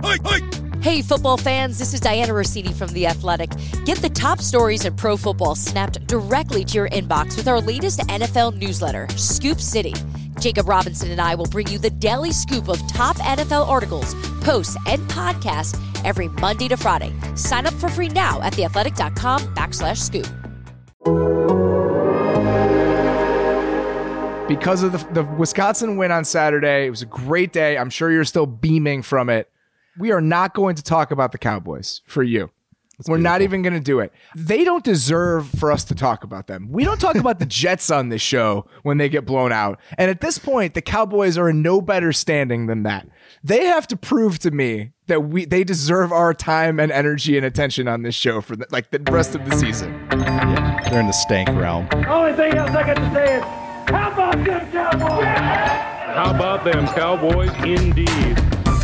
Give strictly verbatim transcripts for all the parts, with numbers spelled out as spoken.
Hey, football fans, this is Diana Rossini from The Athletic. Get the top stories in pro football snapped directly to your inbox with our latest N F L newsletter, Scoop City. Jacob Robinson and I will bring you the daily scoop of top N F L articles, posts, and podcasts every Monday to Friday. Sign up for free now at theathletic.com backslash scoop. Because of the, the Wisconsin win on Saturday, it was a great day. I'm sure you're still beaming from it. We are not going to talk about the Cowboys for you. That's We're beautiful. Not even going to do it. They don't deserve for us to talk about them. We don't talk about the Jets on this show when they get blown out. And at this point, the Cowboys are in no better standing than that. They have to prove to me that we they deserve our time and energy and attention on this show for the, like the rest of the season. Yeah, they're in the stank realm. The only thing else I got to say is, how about them Cowboys? How about them Cowboys, indeed.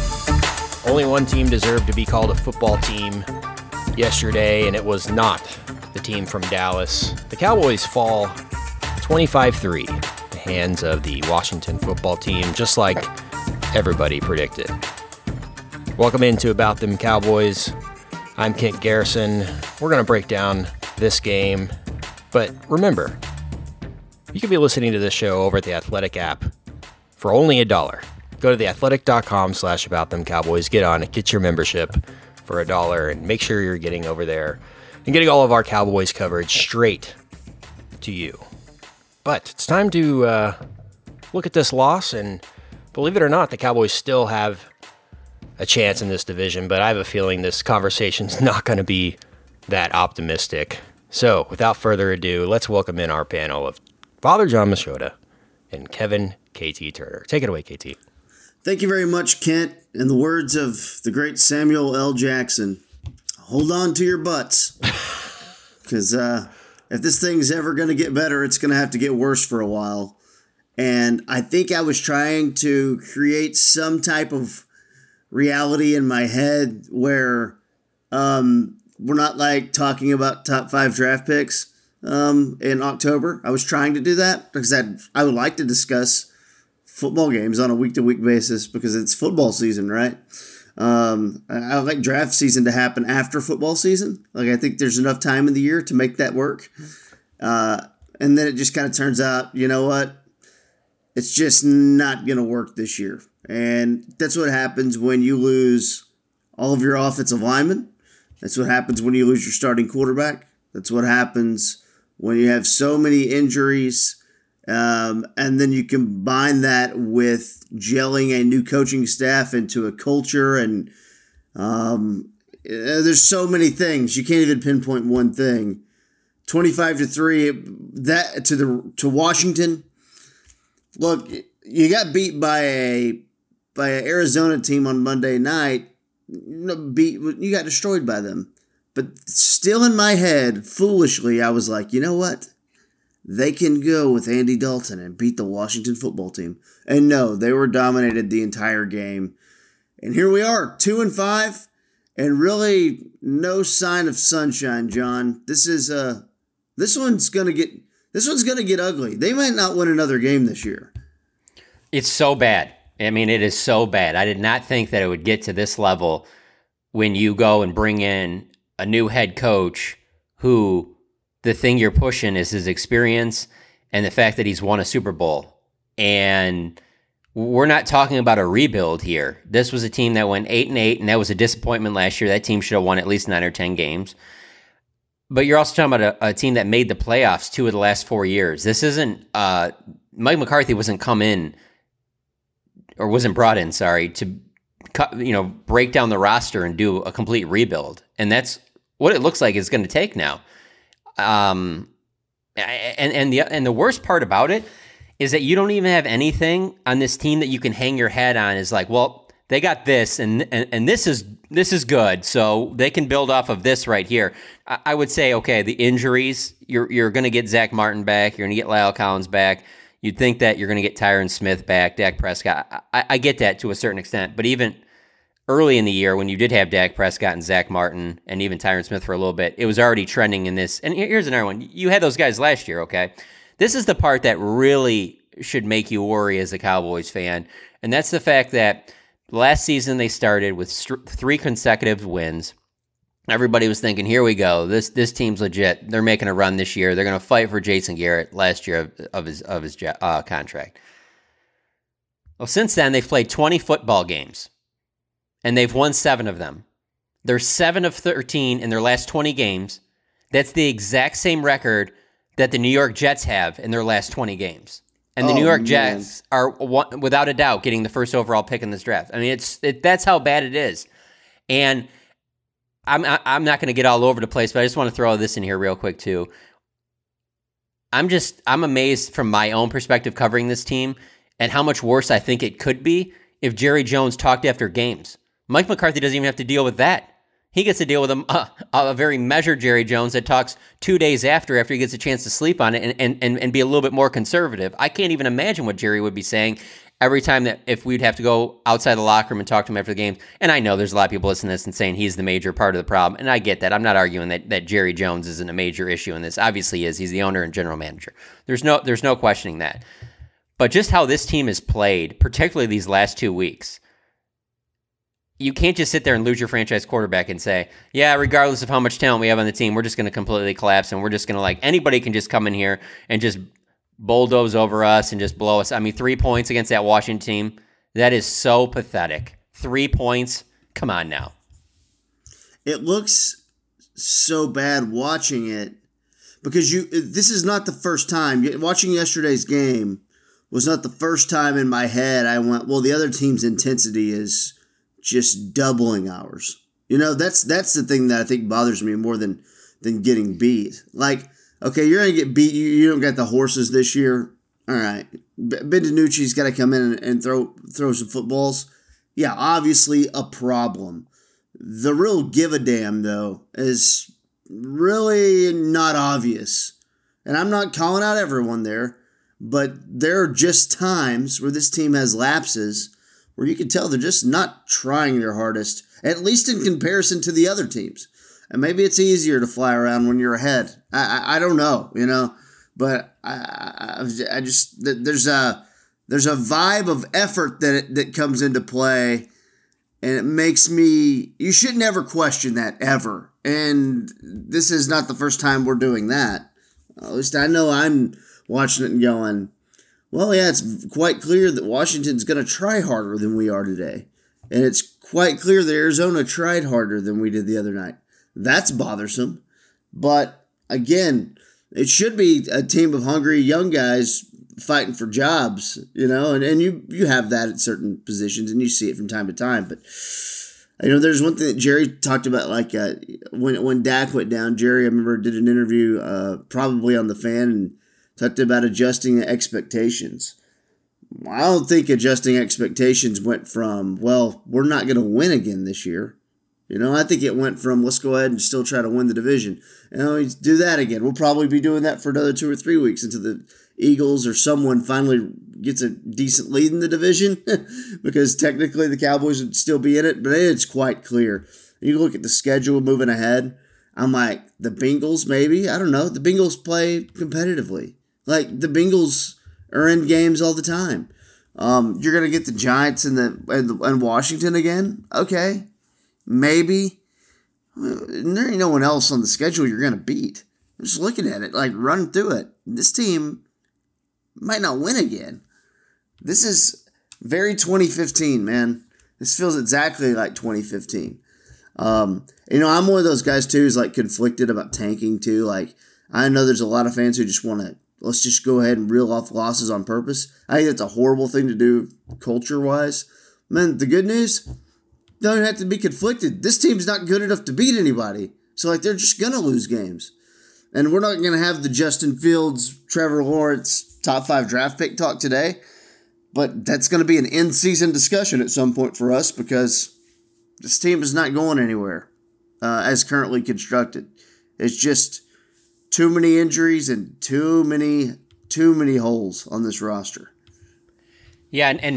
Only one team deserved to be called a football team yesterday, and it was not the team from Dallas. The Cowboys fall twenty-five three in the hands of the Washington football team, just like everybody predicted. Welcome into About Them Cowboys. I'm Kent Garrison. We're going to break down this game, but remember, you can be listening to this show over at the Athletic app for only a dollar. Go to theathletic.com slash about them Cowboys. Get on it. Get your membership for a dollar and make sure you're getting over there and getting all of our Cowboys coverage straight to you. But it's time to uh, look at this loss, and believe it or not, the Cowboys still have a chance in this division, but I have a feeling this conversation's not going to be that optimistic. So without further ado, let's welcome in our panel of Father John Machota and Kevin K T Turner. Take it away, K T. Thank you very much, Kent. In the words of the great Samuel L. Jackson, hold on to your butts. Because uh, if this thing's ever going to get better, it's going to have to get worse for a while. And I think I was trying to create some type of reality in my head where um, we're not like talking about top five draft picks um, in October. I was trying to do that because I'd, I would like to discuss football games on a week-to-week basis because it's football season, right? Um, I, I like draft season to happen after football season. Like, I think there's enough time in the year to make that work. Uh, and then it just kind of turns out, you know what? It's just not going to work this year. And that's what happens when you lose all of your offensive linemen. That's what happens when you lose your starting quarterback. That's what happens when you have so many injuries. Um, and then you combine that with gelling a new coaching staff into a culture, and um, there's so many things. You can't even pinpoint one thing. twenty-five to three, that to the to Washington. Look, you got beat by a by an Arizona team on Monday night. Beat you got destroyed by them. But still in my head, foolishly, I was like, you know what? They can go with Andy Dalton and beat the Washington football team. And no, they were dominated the entire game. And here we are, two and five, and really no sign of sunshine, John. This is uh this one's gonna get this one's gonna get ugly. They might not win another game this year. It's so bad. I mean, it is so bad. I did not think that it would get to this level when you go and bring in a new head coach who the thing you're pushing is his experience and the fact that he's won a Super Bowl. And we're not talking about a rebuild here. This was a team that went eight and eight, and that was a disappointment last year. That team should have won at least nine or ten games. But you're also talking about a, a team that made the playoffs two of the last four years. This isn't uh, Mike McCarthy wasn't come in or wasn't brought in, sorry, to cut, you know, break down the roster and do a complete rebuild. And that's what it looks like it's going to take now. Um, and, and the, and the worst part about it is that you don't even have anything on this team that you can hang your head on. Is like, well, they got this and, and, and this is, this is good. So they can build off of this right here. I, I would say, okay, the injuries, you're, you're going to get Zach Martin back. You're going to get Lyle Collins back. You'd think that you're going to get Tyron Smith back, Dak Prescott. I, I get that to a certain extent, but even early in the year when you did have Dak Prescott and Zach Martin and even Tyron Smith for a little bit, it was already trending in this. And here's another one. You had those guys last year, okay? This is the part that really should make you worry as a Cowboys fan, and that's the fact that Last season, they started with st- three consecutive wins. Everybody was thinking, here we go. This this team's legit. They're making a run this year. They're going to fight for Jason Garrett last year of, of his of his uh, contract. Well, since then, they've played twenty football games, and they've won seven of them. They're seven of thirteen in their last twenty games. That's the exact same record that the New York Jets have in their last twenty games. And the oh, New York Jets man. are, without a doubt, getting the first overall pick in this draft. I mean, it's it, that's how bad it is. And I'm I'm not going to get all over the place, but I just want to throw this in here real quick too. I'm just I'm amazed from my own perspective covering this team and how much worse I think it could be if Jerry Jones talked after games. Mike McCarthy doesn't even have to deal with that. He gets to deal with a, a, a very measured Jerry Jones that talks two days after, after he gets a chance to sleep on it and, and, and, and be a little bit more conservative. I can't even imagine what Jerry would be saying every time that if we'd have to go outside the locker room and talk to him after the game. And I know there's a lot of people listening to this and saying he's the major part of the problem. And I get that. I'm not arguing that, that Jerry Jones isn't a major issue in this. Obviously he is. He's the owner and general manager. There's no, there's no questioning that. But just how this team has played, particularly these last two weeks, you can't just sit there and lose your franchise quarterback and say, yeah, regardless of how much talent we have on the team, we're just going to completely collapse and we're just going to like, anybody can just come in here and just bulldoze over us and just blow us. I mean, three points against that Washington team, that is so pathetic. Three points, come on now. It looks so bad watching it because you. This is not the first time. Watching yesterday's game was not the first time in my head I went, well, the other team's intensity is just doubling ours. You know, that's that's the thing that I think bothers me more than than getting beat. Like, okay, you're going to get beat. You, you don't got the horses this year. All right. Ben DiNucci's got to come in and, and throw throw some footballs. Yeah, obviously a problem. The real give a damn, though, is really not obvious. And I'm not calling out everyone there, but there are just times where this team has lapses where you can tell they're just not trying their hardest, at least in comparison to the other teams. And maybe it's easier to fly around when you're ahead. I I, I don't know, you know, but I, I I just there's a there's a vibe of effort that it, that comes into play, and it makes me. You should never question that ever. And this is not the first time we're doing that. At least I know I'm watching it and going, well, yeah, it's quite clear that Washington's going to try harder than we are today. And it's quite clear that Arizona tried harder than we did the other night. That's bothersome. But, again, it should be a team of hungry young guys fighting for jobs, you know, and, and you, you have that at certain positions, and you see it from time to time. But, you know, there's one thing that Jerry talked about, like uh, when, when Dak went down, Jerry, I remember, did an interview uh, probably on The Fan, and talked about adjusting expectations. I don't think adjusting expectations went from, well, we're not going to win again this year. You know, I think it went from, let's go ahead and still try to win the division. And you know, do that again. We'll probably be doing that for another two or three weeks until the Eagles or someone finally gets a decent lead in the division because technically the Cowboys would still be in it, but it's quite clear. You look at the schedule moving ahead, I'm like, the Bengals maybe? I don't know. The Bengals play competitively. Like, the Bengals are in games all the time. Um, you're going to get the Giants and the, and the and Washington again? Okay. Maybe. There ain't no one else on the schedule you're going to beat. I'm just looking at it, like, run through it. This team might not win again. This is very twenty fifteen, man. This feels exactly like twenty fifteen. Um, you know, I'm one of those guys, too, who's, like, conflicted about tanking, too. Like, I know there's a lot of fans who just want to, let's just go ahead and reel off losses on purpose. I think that's a horrible thing to do culture-wise. Man, the good news, don't have to be conflicted. This team's not good enough to beat anybody. So, like, they're just going to lose games. And we're not going to have the Justin Fields, Trevor Lawrence top five draft pick talk today. But that's going to be an in-season discussion at some point for us because this team is not going anywhere uh, as currently constructed. It's just too many injuries and too many, too many holes on this roster. Yeah, and, and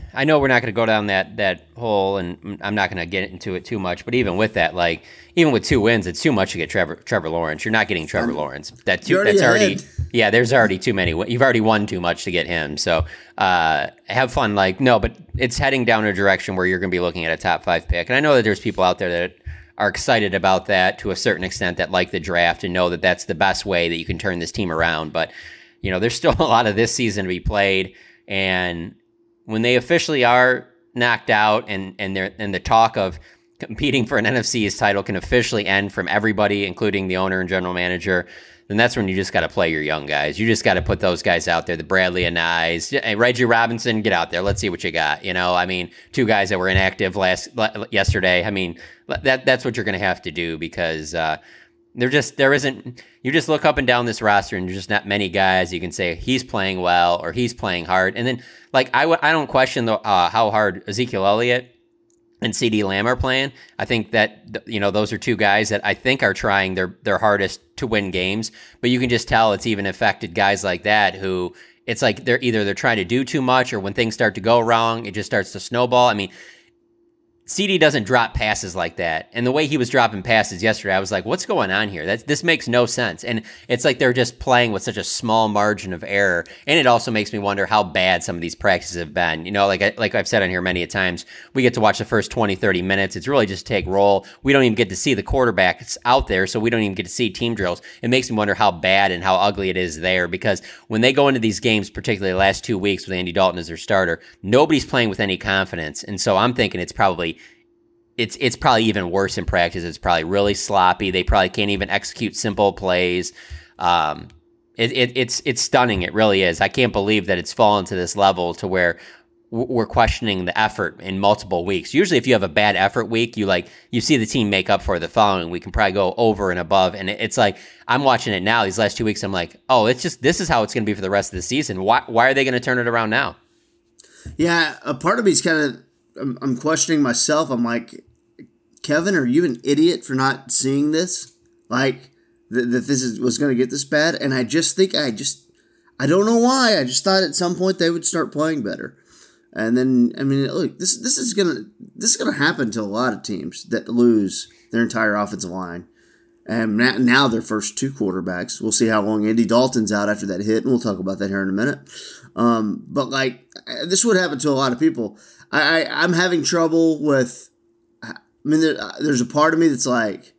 I know we're not going to go down that that hole, and I'm not going to get into it too much. But even with that, like even with two wins, it's too much to get Trevor Trevor Lawrence. You're not getting Trevor um, Lawrence. That too, already that's already ahead. yeah. There's already too many. You've already won too much to get him. So uh, have fun. Like no, but it's heading down a direction where you're going to be looking at a top five pick. And I know that there's people out there that are excited about that to a certain extent, that like the draft and know that that's the best way that you can turn this team around. But you know, there's still a lot of this season to be played, and when they officially are knocked out and and they're, and the talk of competing for an N F C East title can officially end from everybody, including the owner and general manager, then that's when you just got to play your young guys. You just got to put those guys out there, the Bradley and Nyes, hey, Reggie Robinson, get out there. Let's see what you got. You know, I mean, two guys that were inactive last yesterday. I mean, that that's what you're going to have to do, because uh, there just there isn't. You just look up and down this roster, and there's just not many guys you can say he's playing well or he's playing hard. And then, like, I w- I don't question the uh, how hard Ezekiel Elliott and CeeDee Lamb are playing. I think that, you know, those are two guys that I think are trying their their hardest to win games. But you can just tell it's even affected guys like that who it's like they're either they're trying to do too much, or when things start to go wrong, it just starts to snowball. I mean, C D doesn't drop passes like that. And the way he was dropping passes yesterday, I was like, what's going on here? That's, this makes no sense. And it's like they're just playing with such a small margin of error. And it also makes me wonder how bad some of these practices have been. You know, like, I, like I've said on here many a times, we get to watch the first twenty, thirty minutes. It's really just take roll. We don't even get to see the quarterbacks out there, so we don't even get to see team drills. It makes me wonder how bad and how ugly it is there, because when they go into these games, particularly the last two weeks with Andy Dalton as their starter, nobody's playing with any confidence. And so I'm thinking it's probably It's it's probably even worse in practice. It's probably really sloppy. They probably can't even execute simple plays. Um, it, it, it's it's stunning. It really is. I can't believe that it's fallen to this level to where we're questioning the effort in multiple weeks. Usually, if you have a bad effort week, you like you see the team make up for it the following week and probably go over and above. And it, it's like I'm watching it now. These last two weeks, I'm like, oh, it's just this is how it's going to be for the rest of the season. Why why are they going to turn it around now? Yeah, a part of me is kind of I'm, I'm questioning myself. I'm like, Kevin, are you an idiot for not seeing this? Like, th- that this is, was going to get this bad? And I just think, I just, I don't know why. I just thought at some point they would start playing better. And then, I mean, look, this this is going to this is going to happen to a lot of teams that lose their entire offensive line. And now, now their first two quarterbacks. We'll see how long Andy Dalton's out after that hit, and we'll talk about that here in a minute. Um, but, like, this would happen to a lot of people. I, I I'm having trouble with... I mean, there, there's a part of me that's like,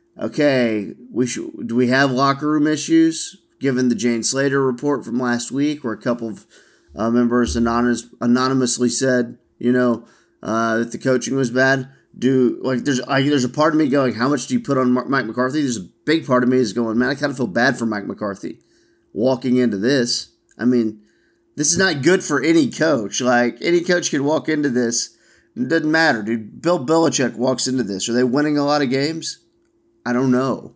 okay, we should, do we have locker room issues? Given the Jane Slater report from last week, where a couple of uh, members anonymous, anonymously said, you know, uh, that the coaching was bad. Do like there's I, there's a part of me going, how much do you put on Mark, Mike McCarthy? There's a big part of me is going, man, I kind of feel bad for Mike McCarthy walking into this. I mean, this is not good for any coach. Like, any coach can walk into this. It doesn't matter, dude. Bill Belichick walks into this. Are they winning a lot of games? I don't know.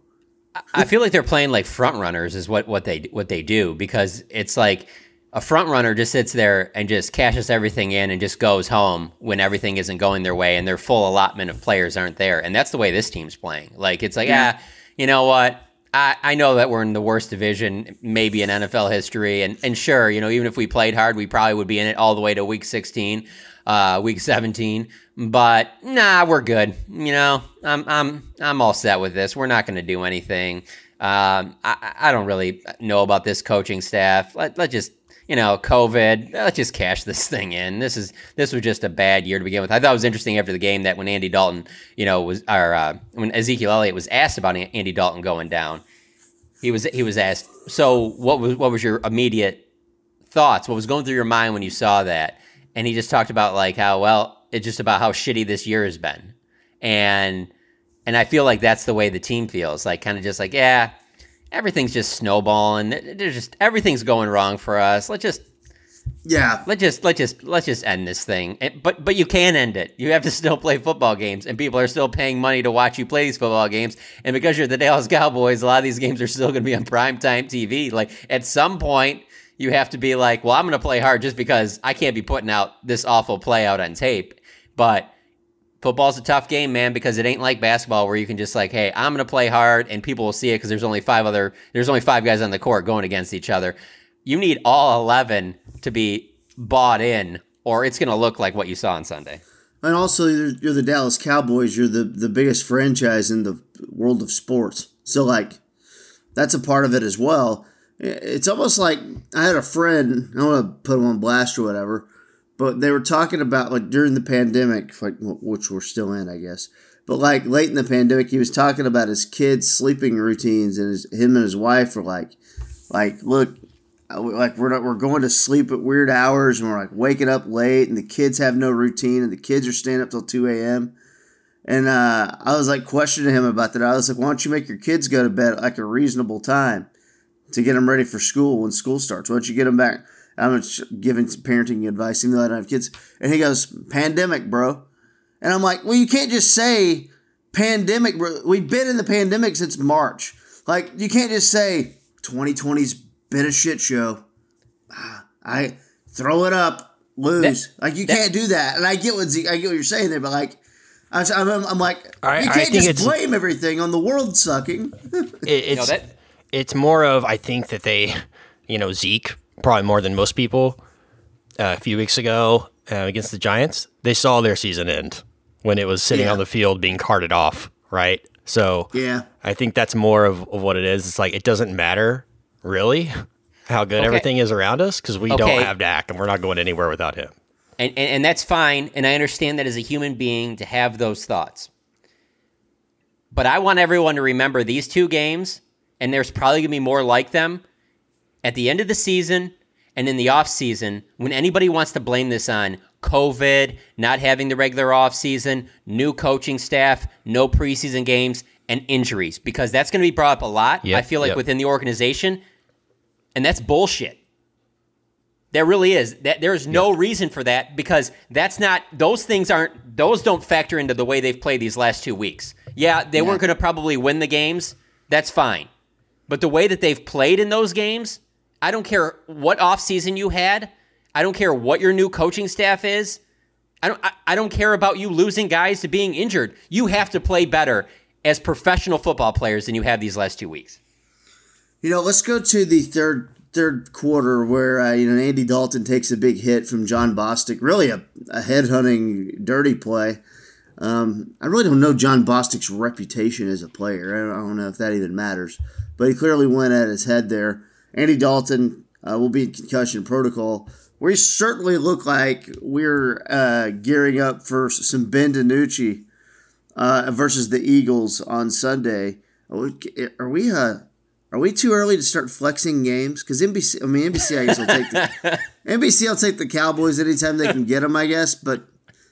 I feel like they're playing like front runners is what, what they what they do, because it's like a front runner just sits there and just cashes everything in and just goes home when everything isn't going their way and their full allotment of players aren't there. And that's the way this team's playing. Like, it's like, yeah. ah, you know what? I, I know that we're in the worst division maybe in N F L history. And, and sure, you know, even if we played hard, we probably would be in it all the way to week sixteen. Uh, week seventeen, but nah, we're good. You know, I'm I'm I'm all set with this. We're not going to do anything. Um, I I don't really know about this coaching staff. Let let's just you know, COVID. Let's just cash this thing in. This is this was just a bad year to begin with. I thought it was interesting after the game that when Andy Dalton, you know, was or uh, when Ezekiel Elliott was asked about Andy Dalton going down, he was he was asked, so what was what was your immediate thoughts? What was going through your mind when you saw that? And he just talked about like how, well, it's just about how shitty this year has been. And and I feel like that's the way the team feels. Like kind of just like, yeah, everything's just snowballing. There's just everything's going wrong for us. Let's just Yeah. Let's just let's just let's just end this thing. And, but but you can end it. You have to still play football games, and people are still paying money to watch you play these football games. And because you're the Dallas Cowboys, a lot of these games are still going to be on primetime T V. Like at some point you have to be like, well, I'm going to play hard just because I can't be putting out this awful play out on tape. But football's a tough game, man, because it ain't like basketball where you can just like, hey, I'm going to play hard and people will see it because there's only five other, there's only five guys on the court going against each other. You need all eleven to be bought in or it's going to look like what you saw on Sunday. And also, you're, you're the Dallas Cowboys. You're the, the biggest franchise in the world of sports. So, like, that's a part of it as well. It's almost like I had a friend, I don't want to put him on blast or whatever, but they were talking about, like, during the pandemic, like which we're still in, I guess. But, like, late in the pandemic, he was talking about his kids' sleeping routines, and his, him and his wife were like, like, look, like we're not, we're going to sleep at weird hours, and we're like waking up late, and the kids have no routine, and the kids are staying up till two a.m. And uh, I was like questioning him about that. I was like, why don't you make your kids go to bed at like a reasonable time to get them ready for school when school starts? Why don't you get them back? I'm giving parenting advice, even though I don't have kids. And he goes, pandemic, bro. And I'm like, well, you can't just say pandemic, bro. We've been in the pandemic since March. Like, you can't just say twenty twenty's been a shit show. I throw it up, lose. That, like, you that, can't do that. And I get what I get what you're saying there, but like, I'm, I'm, I'm like, I, you can't just blame everything on the world sucking. it, it's no, that, it's more of, I think that they, you know, Zeke, probably more than most people, uh, a few weeks ago uh, against the Giants, they saw their season end when it was sitting yeah. on the field being carted off, right? So yeah, I think that's more of, of what it is. It's like, it doesn't matter, really, how good okay. everything is around us, because we okay. don't have Dak, and we're not going anywhere without him. And, and and that's fine, and I understand that as a human being to have those thoughts. But I want everyone to remember these two games, and there's probably going to be more like them, at the end of the season and in the offseason, when anybody wants to blame this on COVID, not having the regular offseason, new coaching staff, no preseason games, and injuries, because that's going to be brought up a lot, yep, I feel like, yep. within the organization, and that's bullshit. There really is. That there is no yeah. reason for that, because that's not, those things aren't, those don't factor into the way they've played these last two weeks. Yeah, they yeah. weren't going to probably win the games. That's fine. But the way that they've played in those games, I don't care what offseason you had. I don't care what your new coaching staff is. I don't I, I don't care about you losing guys to being injured. You have to play better as professional football players than you have these last two weeks. You know, let's go to the third third quarter where uh, you know Andy Dalton takes a big hit from John Bostic. Really a, a head-hunting, dirty play. Um, I really don't know John Bostic's reputation as a player. I don't, I don't know if that even matters. But he clearly went at his head there. Andy Dalton uh, will be in concussion protocol. We certainly look like we're uh, gearing up for some Ben DiNucci uh, versus the Eagles on Sunday. Are we, are we uh, Are we too early to start flexing games? Because N B C, I mean, N B C, I guess will take the N B C will take the Cowboys anytime they can get them, I guess. But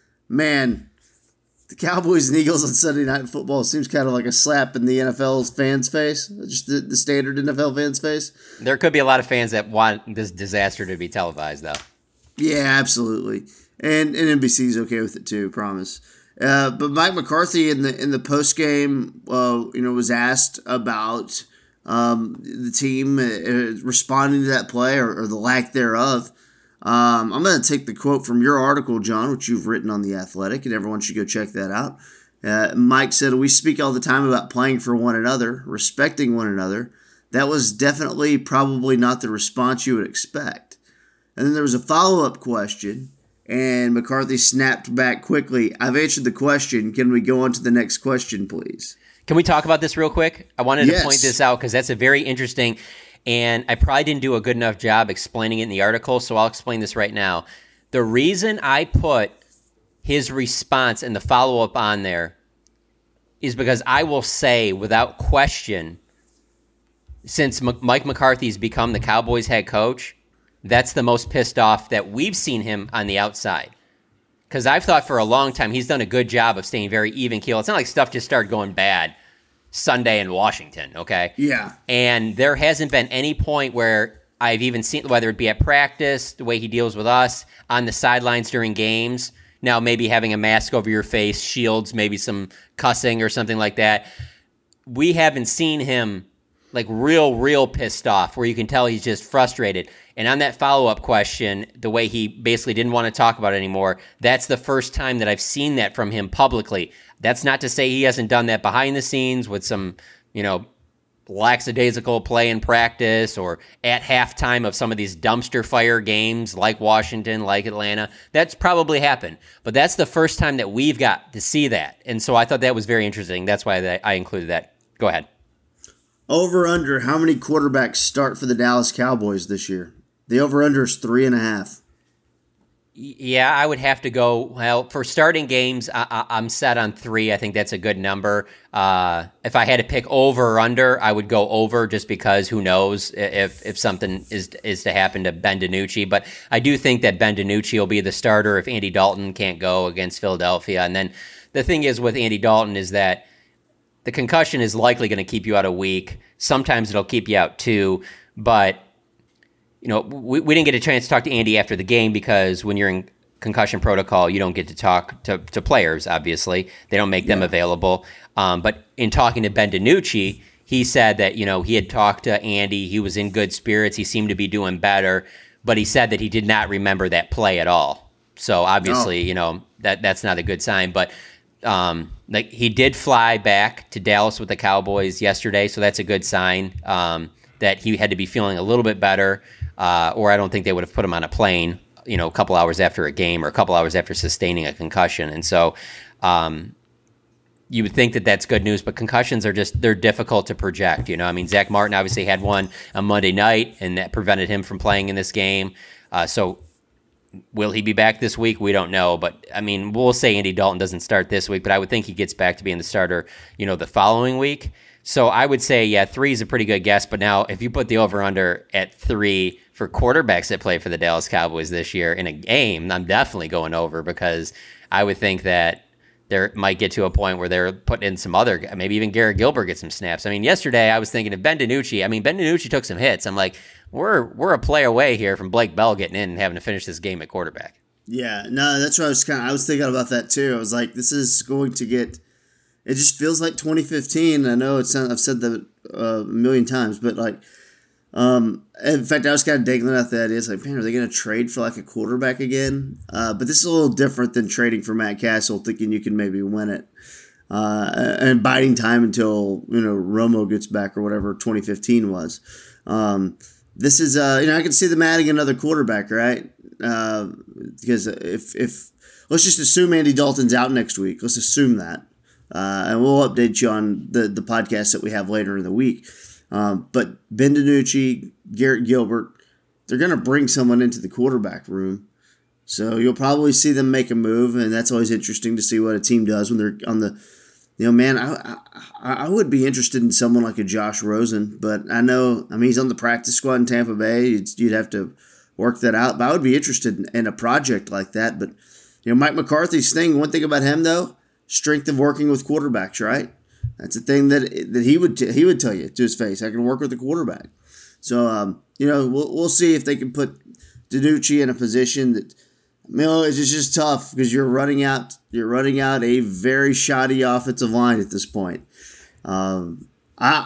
man, the Cowboys and Eagles on Sunday Night Football seems kind of like a slap in the N F L's fans' face, just the, the standard N F L fans' face. There could be a lot of fans that want this disaster to be televised, though. Yeah, absolutely, and and N B C's okay with it too. Promise. Uh, but Mike McCarthy in the in the post game, uh, you know, was asked about um, the team uh, responding to that play or, or the lack thereof. Um, I'm going to take the quote from your article, John, which you've written on The Athletic, and everyone should go check that out. Uh, Mike said, "We speak all the time about playing for one another, respecting one another. That was definitely probably not the response you would expect." And then there was a follow-up question, and McCarthy snapped back quickly. "I've answered the question. Can we go on to the next question, please?" Can we talk about this real quick? I wanted yes. to point this out because that's a very interesting, and I probably didn't do a good enough job explaining it in the article, so I'll explain this right now. The reason I put his response and the follow-up on there is because I will say without question, since M- Mike McCarthy's become the Cowboys head coach, that's the most pissed off that we've seen him on the outside. Because I've thought for a long time he's done a good job of staying very even keel. It's not like stuff just started going bad Sunday in Washington, okay? Yeah. And there hasn't been any point where I've even seen, whether it be at practice, the way he deals with us, on the sidelines during games, now maybe having a mask over your face, shields, maybe some cussing or something like that. We haven't seen him like real, real pissed off where you can tell he's just frustrated. And on that follow-up question, the way he basically didn't want to talk about it anymore, that's the first time that I've seen that from him publicly. That's not to say he hasn't done that behind the scenes with some, you know, lackadaisical play in practice or at halftime of some of these dumpster fire games like Washington, like Atlanta. That's probably happened. But that's the first time that we've got to see that. And so I thought that was very interesting. That's why that I included that. Go ahead. Over under, how many quarterbacks start for the Dallas Cowboys this year? The over under is three and a half. Yeah, I would have to go, well, for starting games, I, I, I'm set on three. I think that's a good number. Uh, if I had to pick over or under, I would go over just because who knows if if something is is to happen to Ben DiNucci. But I do think that Ben DiNucci will be the starter if Andy Dalton can't go against Philadelphia. And then the thing is with Andy Dalton is that the concussion is likely going to keep you out a week. Sometimes it'll keep you out two, but you know, we, we didn't get a chance to talk to Andy after the game because when you're in concussion protocol, you don't get to talk to, to players, obviously. They don't make them yeah. available. Um, but in talking to Ben DiNucci, he said that, you know, he had talked to Andy. He was in good spirits. He seemed to be doing better. But he said that he did not remember that play at all. So obviously, oh. you know, that that's not a good sign. But um, like he did fly back to Dallas with the Cowboys yesterday. So that's a good sign um, that he had to be feeling a little bit better. Uh, or I don't think they would have put him on a plane, you know, a couple hours after a game or a couple hours after sustaining a concussion. And so um, you would think that that's good news, but concussions are just, they're difficult to project. You know, I mean, Zach Martin obviously had one on Monday night and that prevented him from playing in this game. Uh, so will he be back this week? We don't know. But I mean, we'll say Andy Dalton doesn't start this week, but I would think he gets back to being the starter, you know, the following week. So I would say, yeah, three is a pretty good guess. But now if you put the over-under at three for quarterbacks that play for the Dallas Cowboys this year in a game, I'm definitely going over because I would think that there might get to a point where they're putting in some other, maybe even Garrett Gilbert gets some snaps. I mean, yesterday I was thinking of Ben DiNucci. I mean, Ben DiNucci took some hits. I'm like, we're we're a play away here from Blake Bell getting in and having to finish this game at quarterback. Yeah, no, that's what I was kind of, I was thinking about that too. I was like, this is going to get, it just feels like twenty fifteen. I know it's, I've said that uh, a million times, but like, um, in fact, I was kind of digging at the idea. It's like, man, are they going to trade for like a quarterback again? Uh, but this is a little different than trading for Matt Castle, thinking you can maybe win it, uh, and biding time until, you know, Romo gets back or whatever twenty fifteen was. Um, this is, uh, you know, I can see them adding another quarterback, right? Uh, because if, if, let's just assume Andy Dalton's out next week. Let's assume that. Uh, and we'll update you on the, the podcast that we have later in the week. Um, but Ben DiNucci, Garrett Gilbert, they're going to bring someone into the quarterback room. So you'll probably see them make a move, and that's always interesting to see what a team does when they're on the, you know, man, I, I, I would be interested in someone like a Josh Rosen, but I know, I mean, he's on the practice squad in Tampa Bay. You'd, you'd have to work that out, but I would be interested in, in a project like that. But, you know, Mike McCarthy's thing, one thing about him, though, strength of working with quarterbacks, right? That's a thing that that he would t- he would tell you to his face. I can work with the quarterback. So, um, you know, we'll we'll see if they can put DiNucci in a position that, you know, it's just tough because you're running out you're running out a very shoddy offensive line at this point. Um, I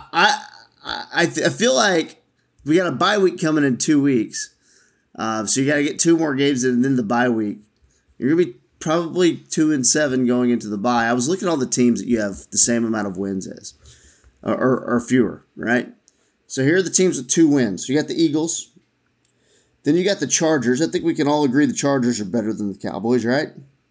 I I, th- I feel like we got a bye week coming in two weeks, uh, so you got to get two more games and then the bye week. You're gonna be probably two and seven going into the bye. I was looking at all the teams that you have the same amount of wins as, or, or, or fewer, right? So here are the teams with two wins. You got the Eagles. Then you got the Chargers. I think we can all agree the Chargers are better than the Cowboys, right?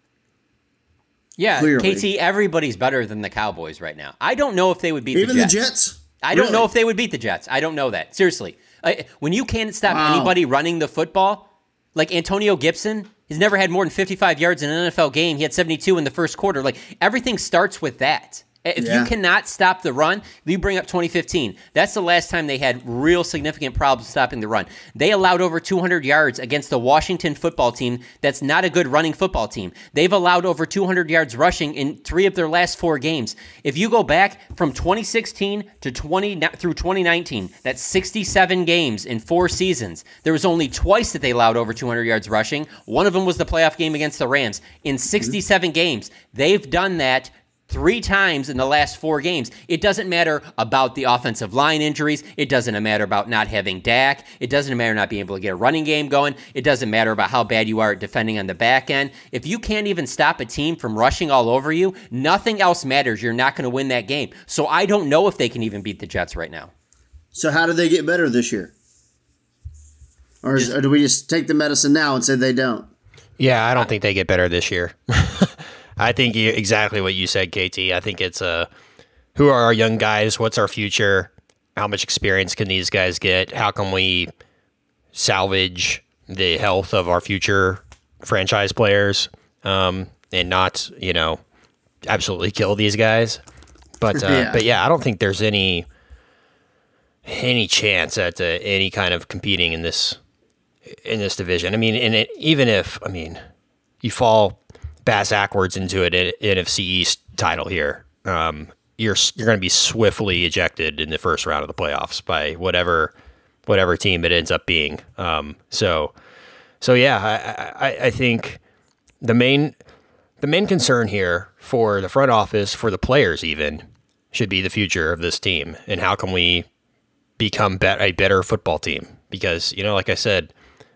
Yeah, Clearly. K T, everybody's better than the Cowboys right now. I don't know if they would beat Even the Jets. the Jets? I don't Really? know if they would beat the Jets. I don't know that. Seriously. I, when you can't stop Wow. anybody running the football, like Antonio Gibson, he's never had more than fifty-five yards in an N F L game. He had seventy-two in the first quarter. Like, everything starts with that. If Yeah. you cannot stop the run, you bring up twenty fifteen. That's the last time they had real significant problems stopping the run. They allowed over two hundred yards against the Washington football team that's not a good running football team. They've allowed over two hundred yards rushing in three of their last four games. If you go back from twenty sixteen to twenty through twenty nineteen, that's sixty-seven games in four seasons. There was only twice that they allowed over two hundred yards rushing. One of them was the playoff game against the Rams. In sixty-seven games, they've done that three times in the last four games. It doesn't matter about the offensive line injuries. It doesn't matter about not having Dak. It doesn't matter not being able to get a running game going. It doesn't matter about how bad you are at defending on the back end. If you can't even stop a team from rushing all over you, nothing else matters. You're not going to win that game. So I don't know if they can even beat the Jets right now. So how do they get better this year? Or, is, or do we just take the medicine now and say they don't? Yeah, I don't think they get better this year. I think you, exactly what you said, K T. I think it's a, who are our young guys? What's our future? How much experience can these guys get? How can we salvage the health of our future franchise players um, and not, you know, absolutely kill these guys? But uh, yeah. but yeah, I don't think there's any any chance at uh, any kind of competing in this in this division. I mean, and it, even if I mean you fall bass backwards into an N F C East title here, um, you're you're going to be swiftly ejected in the first round of the playoffs by whatever whatever team it ends up being. Um, so so yeah, I, I I think the main the main concern here for the front office, for the players even, should be the future of this team and how can we become be- a better football team? Because, you know, like I said,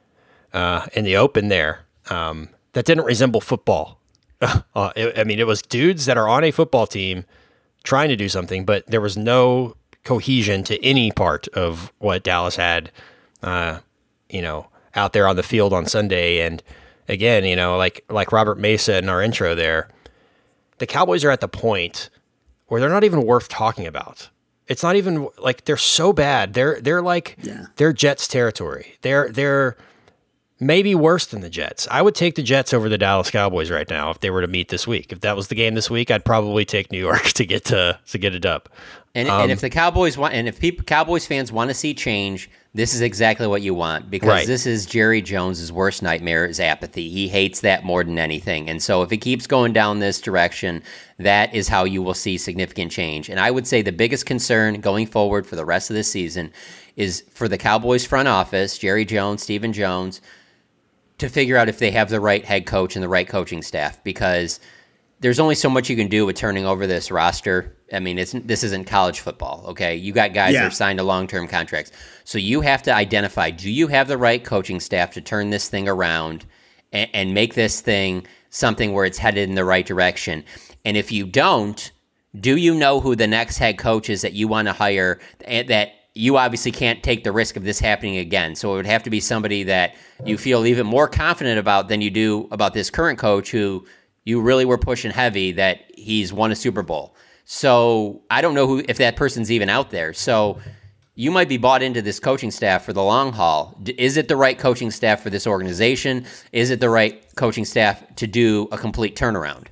uh, in the open there, um, that didn't resemble football. uh, it, I mean, it was dudes that are on a football team trying to do something, but there was no cohesion to any part of what Dallas had, uh, you know, out there on the field on Sunday. And again, you know, like like Robert May said in our intro there, the Cowboys are at the point where they're not even worth talking about. It's not even like they're so bad. They're they're like yeah. they're Jets territory. They're they're maybe worse than the Jets. I would take the Jets over the Dallas Cowboys right now if they were to meet this week. If that was the game this week, I'd probably take New York to get to to get a dub. And, um, and if the Cowboys want, and if people Cowboys fans want to see change, this is exactly what you want, because right. this is Jerry Jones's worst nightmare is apathy. He hates that more than anything. And so if it keeps going down this direction, that is how you will see significant change. And I would say the biggest concern going forward for the rest of this season is for the Cowboys front office, Jerry Jones, Stephen Jones, to figure out if they have the right head coach and the right coaching staff, because there's only so much you can do with turning over this roster. I mean, it's this isn't college football, okay? You got guys yeah. that are signed to long-term contracts. So you have to identify, do you have the right coaching staff to turn this thing around and, and make this thing something where it's headed in the right direction? And if you don't, do you know who the next head coach is that you want to hire, that you obviously can't take the risk of this happening again? So it would have to be somebody that you feel even more confident about than you do about this current coach who you really were pushing heavy that he's won a Super Bowl. So I don't know who if that person's even out there. So you might be bought into this coaching staff for the long haul. Is it the right coaching staff for this organization? Is it the right coaching staff to do a complete turnaround?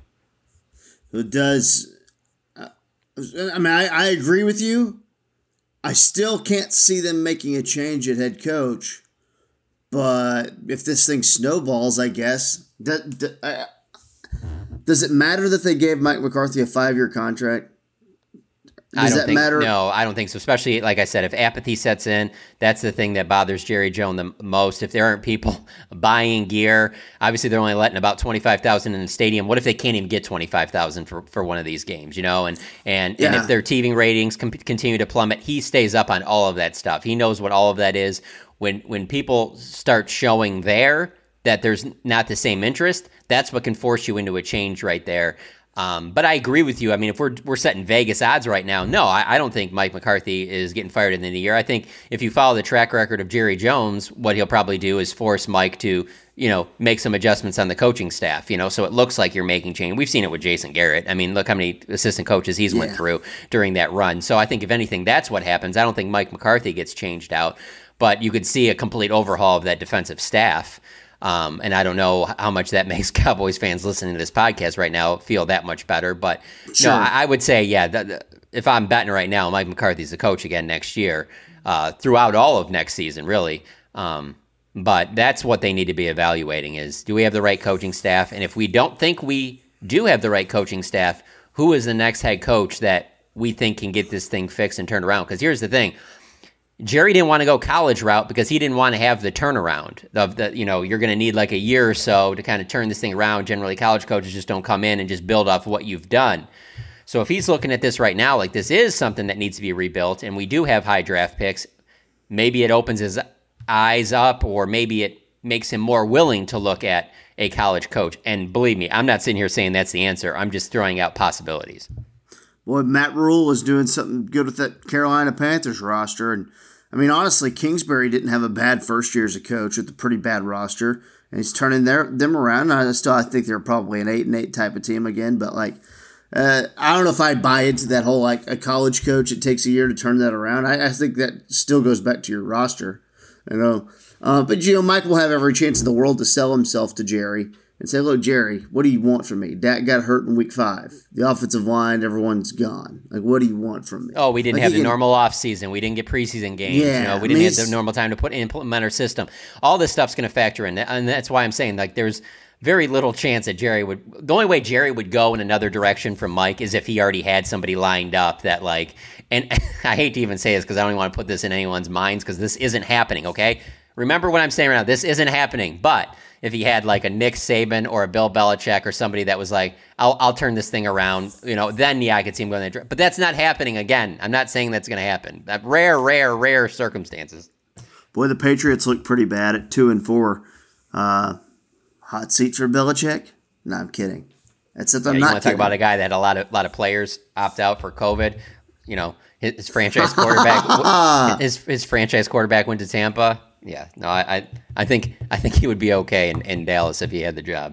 It does. Uh, I mean, I, I agree with you. I still can't see them making a change at head coach. But if this thing snowballs, I guess. That, that, I, Does it matter that they gave Mike McCarthy a five-year contract? Does I don't that think, matter? No, I don't think so. Especially, like I said, if apathy sets in, that's the thing that bothers Jerry Jones the most. If there aren't people buying gear, obviously they're only letting about twenty-five thousand in the stadium. What if they can't even get twenty-five thousand for, for one of these games, you know? And and, yeah. and if their T V ratings com- continue to plummet, he stays up on all of that stuff. He knows what all of that is. When when people start showing there that there's not the same interest, that's what can force you into a change right there. Um, but I agree with you. I mean, if we're we're setting Vegas odds right now, no, I, I don't think Mike McCarthy is getting fired at the end of the year. I think if you follow the track record of Jerry Jones, what he'll probably do is force Mike to, you know, make some adjustments on the coaching staff, you know, so it looks like you're making change. We've seen it with Jason Garrett. I mean, look how many assistant coaches he's yeah. went through during that run. So I think if anything, that's what happens. I don't think Mike McCarthy gets changed out, but you could see a complete overhaul of that defensive staff. Um, and I don't know how much that makes Cowboys fans listening to this podcast right now feel that much better. But sure. no, I, I would say, yeah, th- th- if I'm betting right now, Mike McCarthy's the coach again next year, uh, throughout all of next season, really. Um, but that's what they need to be evaluating is, do we have the right coaching staff? And if we don't think we do have the right coaching staff, who is the next head coach that we think can get this thing fixed and turned around? Because here's the thing. Jerry didn't want to go college route because he didn't want to have the turnaround of the, you know, you're going to need like a year or so to kind of turn this thing around. Generally, college coaches just don't come in and just build off what you've done. So if he's looking at this right now, like this is something that needs to be rebuilt and we do have high draft picks, maybe it opens his eyes up or maybe it makes him more willing to look at a college coach. And believe me, I'm not sitting here saying that's the answer. I'm just throwing out possibilities. Boy, Matt Rule was doing something good with that Carolina Panthers roster. And I mean, honestly, Kingsbury didn't have a bad first year as a coach with a pretty bad roster. And he's turning their, them around. I still I think they're probably an eight and eight type of team again. But, like, uh, I don't know if I'd buy into that whole, like, a college coach, it takes a year to turn that around. I, I think that still goes back to your roster. You know, uh, but, you know, Mike will have every chance in the world to sell himself to Jerry and say, look, Jerry, what do you want from me? Dak got hurt in week five. The offensive line, everyone's gone. Like, what do you want from me? Oh, we didn't like, have the can, normal offseason. We didn't get preseason games. Yeah, you know, we I didn't mean, have the normal time to put implement our system. All this stuff's going to factor in. And that's why I'm saying, like, there's very little chance that Jerry would – the only way Jerry would go in another direction from Mike is if he already had somebody lined up that, like – and I hate to even say this because I don't even want to put this in anyone's minds because this isn't happening, okay? Remember what I'm saying right now. This isn't happening. But if he had like a Nick Saban or a Bill Belichick or somebody that was like, I'll I'll turn this thing around, you know, then yeah, I could see him going that direction. But that's not happening again. I'm not saying that's going to happen. That rare, rare, rare circumstances. Boy, the Patriots look pretty bad at two and four. Uh, hot seats for Belichick? No, I'm kidding. Except I'm yeah, you not want to talk about a guy that had a lot of lot of players opt out for COVID. You know, his, his franchise quarterback, his his franchise quarterback went to Tampa. Yeah, no, I, I, I think, I think he would be okay in, in Dallas if he had the job.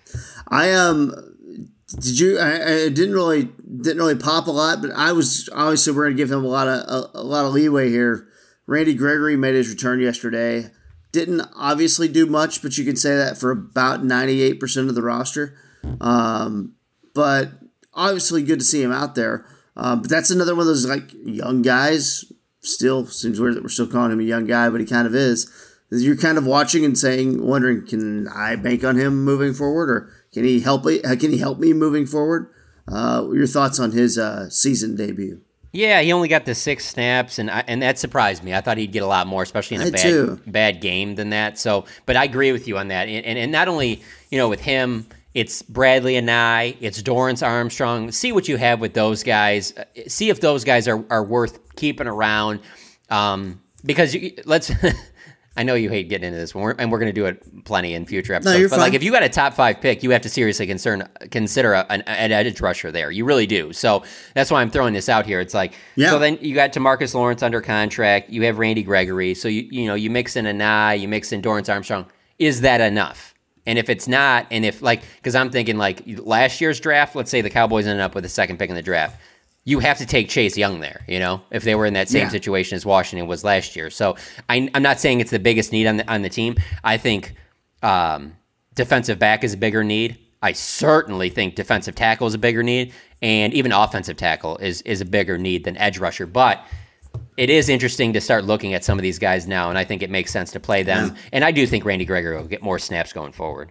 I um, did you? I, I didn't really, didn't really pop a lot, but I was obviously we're gonna give him a lot of a, a lot of leeway here. Randy Gregory made his return yesterday. Didn't obviously do much, but you can say that for about ninety-eight percent of the roster. Um, but obviously good to see him out there. Um, but that's another one of those like young guys. Still seems weird that we're still calling him a young guy, but he kind of is. You're kind of watching and saying, wondering, can I bank on him moving forward, or can he help me? Can he help me moving forward? Uh, your thoughts on his uh, season debut? Yeah, he only got the six snaps, and I, and that surprised me. I thought he'd get a lot more, especially in a I bad too. bad game than that. So, but I agree with you on that. And and, and not only you know with him. It's Bradley Anae, it's Dorrance Armstrong. See what you have with those guys. See if those guys are, are worth keeping around. Um, because you, let's, I know you hate getting into this, one, and we're going to do it plenty in future episodes. No, you're but fine. like, if you got a top five pick, you have to seriously concern consider a, an, an edge rusher there. You really do. So that's why I'm throwing this out here. It's like, yeah. So then you got DeMarcus Lawrence under contract. You have Randy Gregory. So you you know you mix in Anae, you mix in Dorrance Armstrong. Is that enough? And if it's not, and if like, because I'm thinking like last year's draft, let's say the Cowboys ended up with the second pick in the draft, you have to take Chase Young there, you know, if they were in that same yeah. situation as Washington was last year. So I, I'm not saying it's the biggest need on the on the team. I think um, defensive back is a bigger need. I certainly think defensive tackle is a bigger need, and even offensive tackle is is a bigger need than edge rusher. But it is interesting to start looking at some of these guys now, and I think it makes sense to play them. Yeah. And I do think Randy Gregory will get more snaps going forward.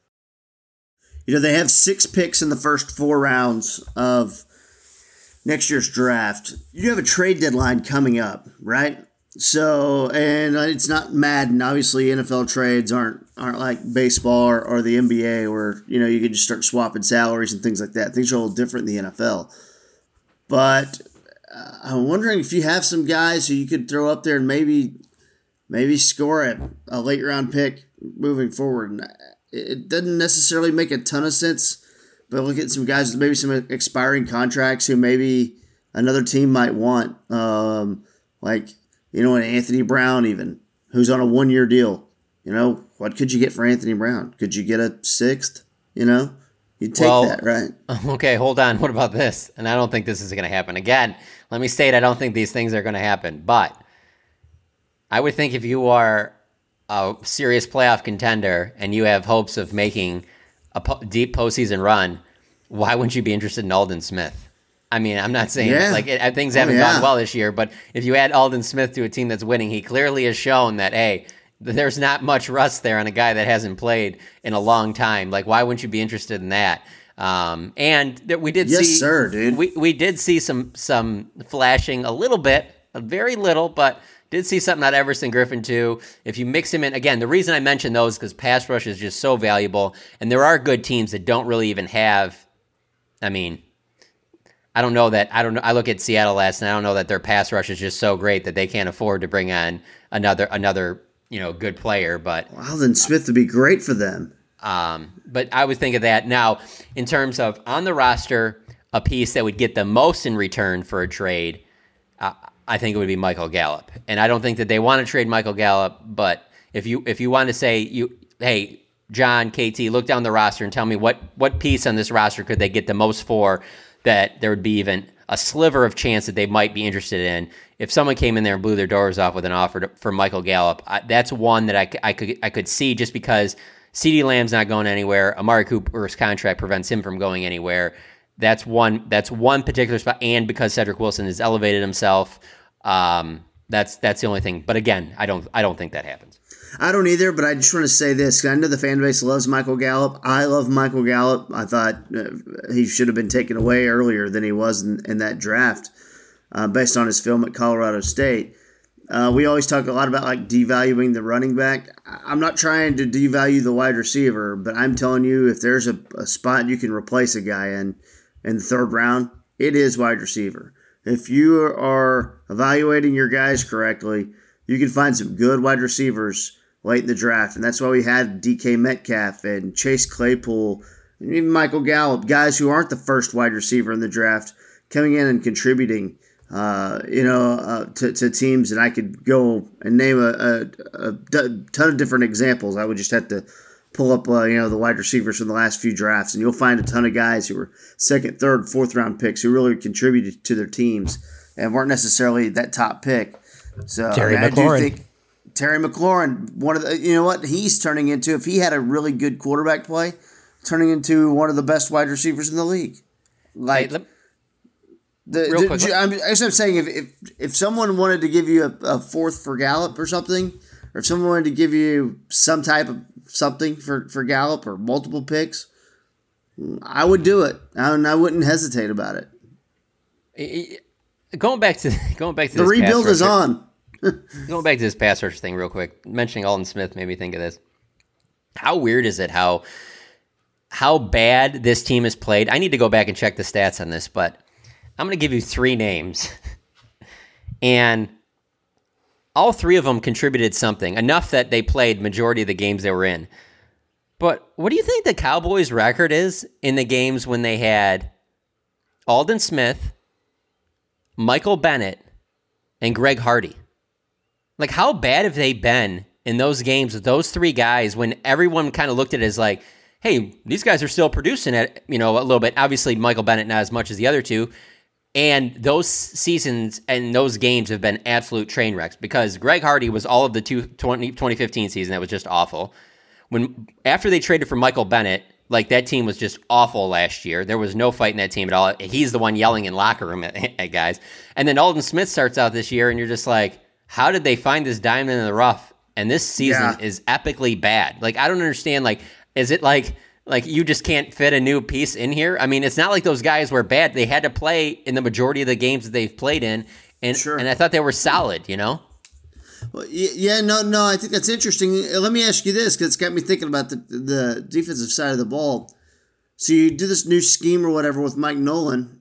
You know, they have six picks in the first four rounds of next year's draft. You have a trade deadline coming up, right? So, and it's not Madden. Obviously, N F L trades aren't aren't like baseball or, or the N B A where, you know, you can just start swapping salaries and things like that. Things are a little different in the N F L. But Uh, I'm wondering if you have some guys who you could throw up there and maybe maybe score a, a late round pick moving forward. And it doesn't necessarily make a ton of sense, but look at some guys with maybe some expiring contracts who maybe another team might want. Um, like, you know, an Anthony Brown even, who's on a one-year deal. You know, what could you get for Anthony Brown? Could you get a sixth, you know? You'd take well, that, right? Okay, hold on. What about this? And I don't think this is going to happen. Again, let me state I don't think these things are going to happen. But I would think if you are a serious playoff contender and you have hopes of making a po- deep postseason run, why wouldn't you be interested in Aldon Smith? I mean, I'm not saying yeah. like it, things haven't oh, yeah. gone well this year, but if you add Aldon Smith to a team that's winning, he clearly has shown that, hey, there's not much rust there on a guy that hasn't played in a long time. Like, why wouldn't you be interested in that? Um, and th- we did yes, see, sir, dude. We we did see some some flashing a little bit, a very little, but did see something out of Everson Griffin too. If you mix him in, again, the reason I mention those is because pass rush is just so valuable, and there are good teams that don't really even have. I mean, I don't know that I don't know. I look at Seattle last, and I don't know that their pass rush is just so great that they can't afford to bring on another another. you know, good player, but well, then Smith would be great for them. Um, but I would think of that now in terms of on the roster. a piece that would get the most in return for a trade, uh, I think it would be Michael Gallup. And I don't think that they want to trade Michael Gallup, but if you if you want to say, you, hey, John, K T, look down the roster and tell me what, what piece on this roster could they get the most for that there would be even a sliver of chance that they might be interested in. If someone came in there and blew their doors off with an offer to, for Michael Gallup, I, that's one that I, I could I could see just because CeeDee Lamb's not going anywhere. Amari Cooper's contract prevents him from going anywhere. That's one That's one particular spot, and because Cedric Wilson has elevated himself, um, that's that's the only thing. But again, I don't I don't think that happens. I don't either, but I just want to say this. I know the fan base loves Michael Gallup. I love Michael Gallup. I thought uh, he should have been taken away earlier than he was in, in that draft uh, based on his film at Colorado State. Uh, we always talk a lot about like devaluing the running back. I'm not trying to devalue the wide receiver, but I'm telling you, if there's a, a spot you can replace a guy in in the third round, it is wide receiver. If you are evaluating your guys correctly, you can find some good wide receivers late in the draft, and that's why we had D K Metcalf and Chase Claypool and even Michael Gallup, guys who aren't the first wide receiver in the draft, coming in and contributing, uh, you know, uh, to, to teams. And I could go and name a, a, a ton of different examples. I would just have to pull up, uh, you know, the wide receivers from the last few drafts, and you'll find a ton of guys who were second, third, fourth round picks who really contributed to their teams and weren't necessarily that top pick. So Terry I, mean, McLaurin. I do think Terry McLaurin, one of the, you know what, he's turning into, if he had a really good quarterback play, turning into one of the best wide receivers in the league. Like, Hey, let- the, real the, quick, I'm, I guess I'm saying if, if if someone wanted to give you a, a fourth for Gallup or something, or if someone wanted to give you some type of something for, for Gallup or multiple picks, I would do it. I, I wouldn't hesitate about it. it- Going back to going back to The this rebuild pass is rusher- on. Going back to this pass rush thing real quick, mentioning Alden Smith made me think of this. How weird is it how how bad this team has played? I need to go back and check the stats on this, but I'm going to give you three names. And all three of them contributed something, enough that they played majority of the games they were in. But what do you think the Cowboys' record is in the games when they had Alden Smith, Michael Bennett, and Greg Hardy? Like, how bad have they been in those games with those three guys when everyone kind of looked at it as like, hey, these guys are still producing at, you know, a little bit. Obviously, Michael Bennett not as much as the other two. And those seasons and those games have been absolute train wrecks because Greg Hardy was all of the two, twenty, twenty fifteen season that was just awful. When after they traded for Michael Bennett, like that team was just awful last year. There was no fight in that team at all. He's the one yelling in locker room at, at guys. And then Alden Smith starts out this year, and you're just like, how did they find this diamond in the rough? And this season Yeah. is epically bad. Like, I don't understand. Like, is it like like you just can't fit a new piece in here? I mean, it's not like those guys were bad. They had to play in the majority of the games that they've played in, and Sure. and I thought they were solid. You know. Well, y- yeah, no, no, I think that's interesting. Uh, Let me ask you this, because it's got me thinking about the the defensive side of the ball. So you do this new scheme or whatever with Mike Nolan.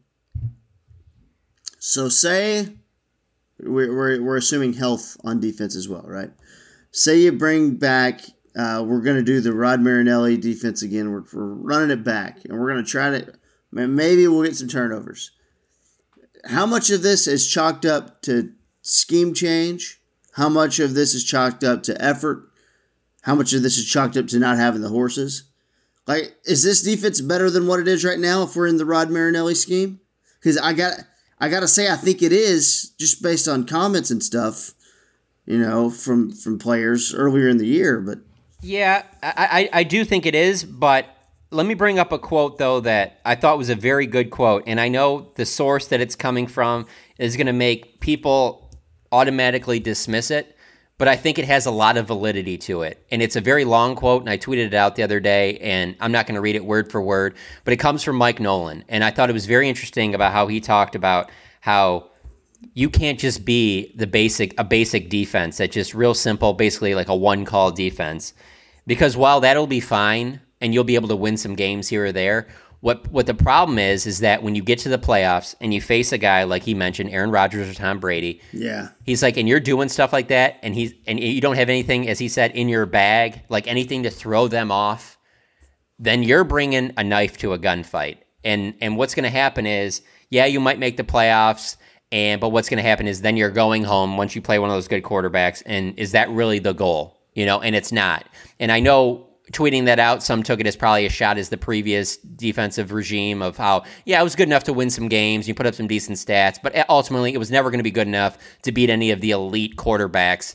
So say we're we're, we're assuming health on defense as well, right? Say you bring back. Uh, we're going to do the Rod Marinelli defense again. We're, we're running it back, and we're going to try to. Maybe we'll get some turnovers. How much of this is chalked up to scheme change? How much of this is chalked up to effort? How much of this is chalked up to not having the horses? Like, is this defense better than what it is right now if we're in the Rod Marinelli scheme? Because I got, I got to say, I think it is, just based on comments and stuff, you know, from from players earlier in the year. But Yeah, I, I, I do think it is, but let me bring up a quote, though, that I thought was a very good quote. And I know the source that it's coming from is going to make people automatically dismiss it, but I think it has a lot of validity to it. And it's a very long quote, and I tweeted it out the other day, and I'm not going to read it word for word, but it comes from Mike Nolan. And I thought it was very interesting about how he talked about how you can't just be the basic a basic defense that's just real simple, basically like a one-call defense. Because while that'll be fine and you'll be able to win some games here or there, what what the problem is is that when you get to the playoffs and you face a guy like he mentioned, Aaron Rodgers or Tom Brady, yeah, he's like, and you're doing stuff like that, and he's and you don't have anything, as he said, in your bag, like anything to throw them off, then you're bringing a knife to a gunfight. And and what's going to happen is, yeah, you might make the playoffs, and but what's going to happen is then you're going home once you play one of those good quarterbacks, and is that really the goal? You know, and it's not. And I know tweeting that out, some took it as probably a shot as the previous defensive regime of how, yeah, it was good enough to win some games, you put up some decent stats, but ultimately it was never going to be good enough to beat any of the elite quarterbacks.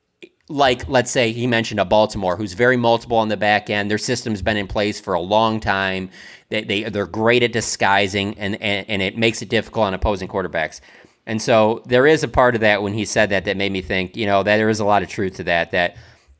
Like, let's say he mentioned a Baltimore, who's very multiple on the back end. Their system's been in place for a long time. They, they, they're great at disguising, and, and, and it makes it difficult on opposing quarterbacks. And so there is a part of that when he said that that made me think, you know, that there is a lot of truth to that, that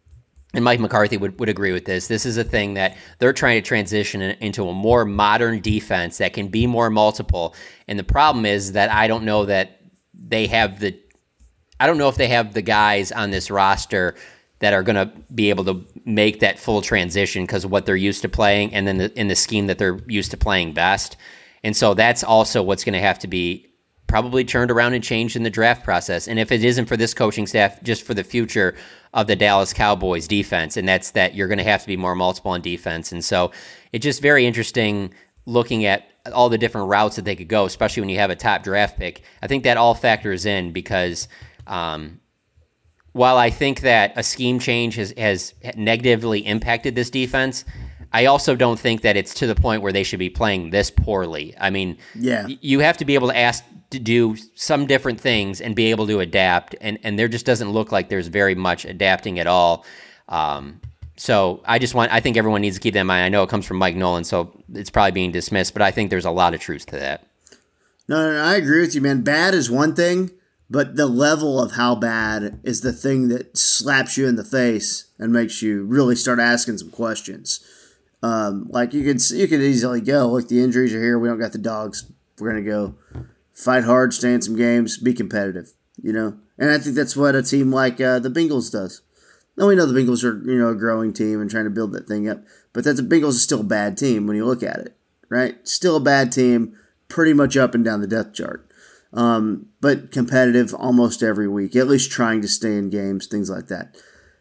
and Mike McCarthy would, would agree with this. This is a thing that they're trying to transition into a more modern defense that can be more multiple. And the problem is that I don't know that they have the I don't know if they have the guys on this roster that are going to be able to make that full transition because of what they're used to playing and then the, in the scheme that they're used to playing best. And so that's also what's going to have to be probably turned around and changed in the draft process. And if it isn't for this coaching staff, just for the future of the Dallas Cowboys defense, and that's that you're going to have to be more multiple on defense. And so it's just very interesting looking at all the different routes that they could go, especially when you have a top draft pick. I think that all factors in because um, while I think that a scheme change has, has negatively impacted this defense, I also don't think that it's to the point where they should be playing this poorly. I mean, yeah. y- you have to be able to ask to do some different things and be able to adapt, and, and there just doesn't look like there's very much adapting at all. Um, so I just want, I think everyone needs to keep that in mind. I know it comes from Mike Nolan, so it's probably being dismissed, but I think there's a lot of truth to that. No, no, no, I agree with you, man. Bad is one thing, but the level of how bad is the thing that slaps you in the face and makes you really start asking some questions. Um, like you could, you could easily go, look, the injuries are here. We don't got the dogs. We're going to go fight hard, stay in some games, be competitive, you know? And I think that's what a team like uh, the Bengals does. Now we know the Bengals are, you know, a growing team and trying to build that thing up, but that the Bengals is still a bad team when you look at it, right? Still a bad team, pretty much up and down the depth chart. Um, but competitive almost every week, at least trying to stay in games, things like that.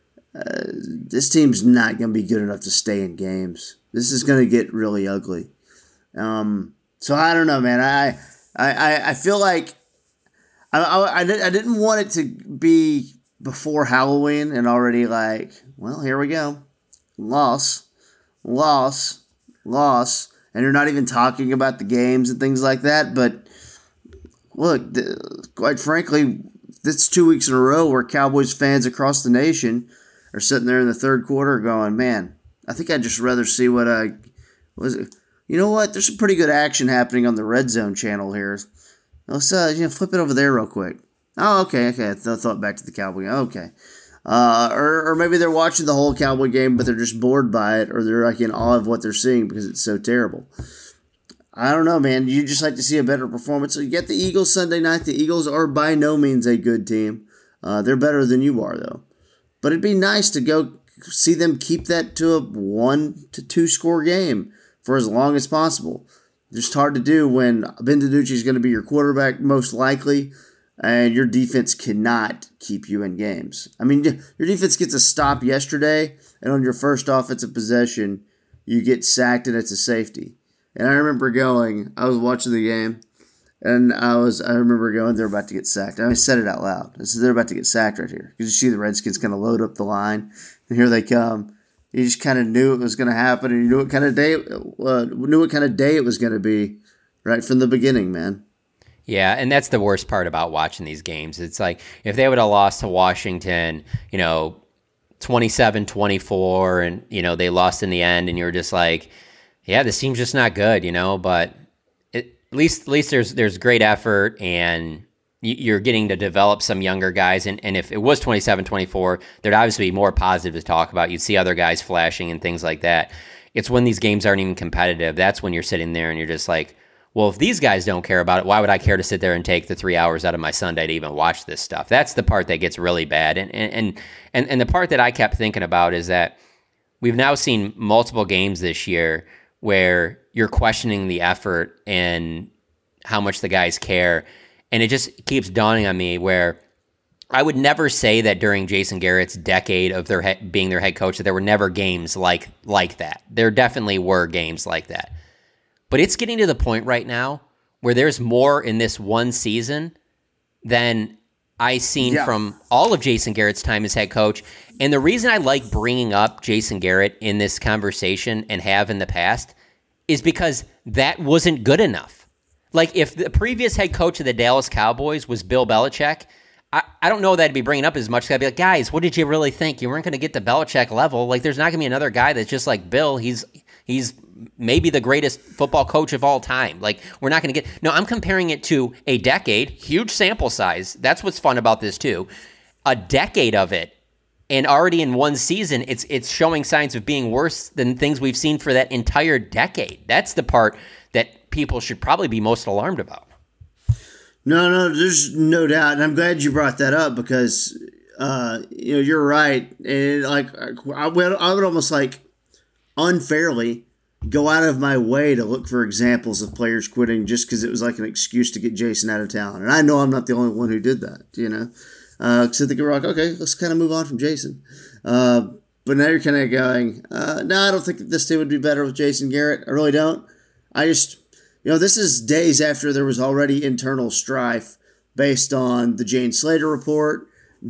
Uh, this team's not going to be good enough to stay in games. This is going to get really ugly. Um, so I don't know, man. I I, I feel like I, I, I didn't want it to be before Halloween and already like, well, here we go. Loss, loss, loss. And you're not even talking about the games and things like that. But look, quite frankly, this two weeks in a row where Cowboys fans across the nation are sitting there in the third quarter going, man, I think I'd just rather see what I was. It? You know what? There's some pretty good action happening on the Red Zone channel here. Let's uh, you know, flip it over there real quick. Oh, okay, okay. I th- thought back to the Cowboy game. Okay. Uh, or, or maybe they're watching the whole Cowboy game, but they're just bored by it, or they're like in awe of what they're seeing because it's so terrible. I don't know, man. You just like to see a better performance. So you get the Eagles Sunday night. The Eagles are by no means a good team. Uh, they're better than you are, though. But it'd be nice to go see them keep that to a one to two score game for as long as possible. Just hard to do when Ben DiNucci is going to be your quarterback most likely, and your defense cannot keep you in games. I mean, your defense gets a stop yesterday, and on your first offensive possession, you get sacked and it's a safety. And I remember going, I was watching the game, and I was I remember going, they're about to get sacked. I said it out loud. I said, they're about to get sacked right here. Because you see the Redskins kind of load up the line, and here they come. You just kind of knew it was going to happen, and you knew what kind of day, uh, knew what kind of day it was going to be right from the beginning, man. Yeah, and that's the worst part about watching these games. It's like if they would have lost to Washington, you know, twenty-seven twenty-four, and, you know, they lost in the end, and you're just like, yeah, this team's just not good, you know, but it, at least at least there's there's great effort, and you're getting to develop some younger guys. And, and if it was twenty-seven twenty-four, there'd obviously be more positive to talk about. You'd see other guys flashing and things like that. It's when these games aren't even competitive. That's when you're sitting there and you're just like, well, if these guys don't care about it, why would I care to sit there and take the three hours out of my Sunday to even watch this stuff? That's the part that gets really bad. And and and and the part that I kept thinking about is that we've now seen multiple games this year where you're questioning the effort and how much the guys care. And it just keeps dawning on me where I would never say that during Jason Garrett's decade of their he- being their head coach that there were never games like like that. There definitely were games like that. but it's getting to the point right now where there's more in this one season than I seen yeah. from all of Jason Garrett's time as head coach. And the reason I like bringing up Jason Garrett in this conversation and have in the past is because that wasn't good enough. Like, if the previous head coach of the Dallas Cowboys was Bill Belichick, I, I don't know that I'd be bringing up as much. I'd be like, guys, what did you really think? You weren't going to get the Belichick level. Like, there's not going to be another guy that's just like Bill. He's he's maybe the greatest football coach of all time. Like, we're not going to get... No, I'm comparing it to a decade, huge sample size. That's what's fun about this, too. A decade of it, and already in one season, it's it's showing signs of being worse than things we've seen for that entire decade. That's the part that people should probably be most alarmed about. No, no, there's no doubt, and I'm glad you brought that up because uh, you know you're right, and like I would, I would almost like unfairly go out of my way to look for examples of players quitting just because it was like an excuse to get Jason out of town, and I know I'm not the only one who did that, you know. Because uh, I think we're like, okay, let's kind of move on from Jason, uh, but now you're kind of going, uh, no, I don't think this team would be better with Jason Garrett. I really don't. I just. You know, this is days after there was already internal strife based on the Jane Slater report,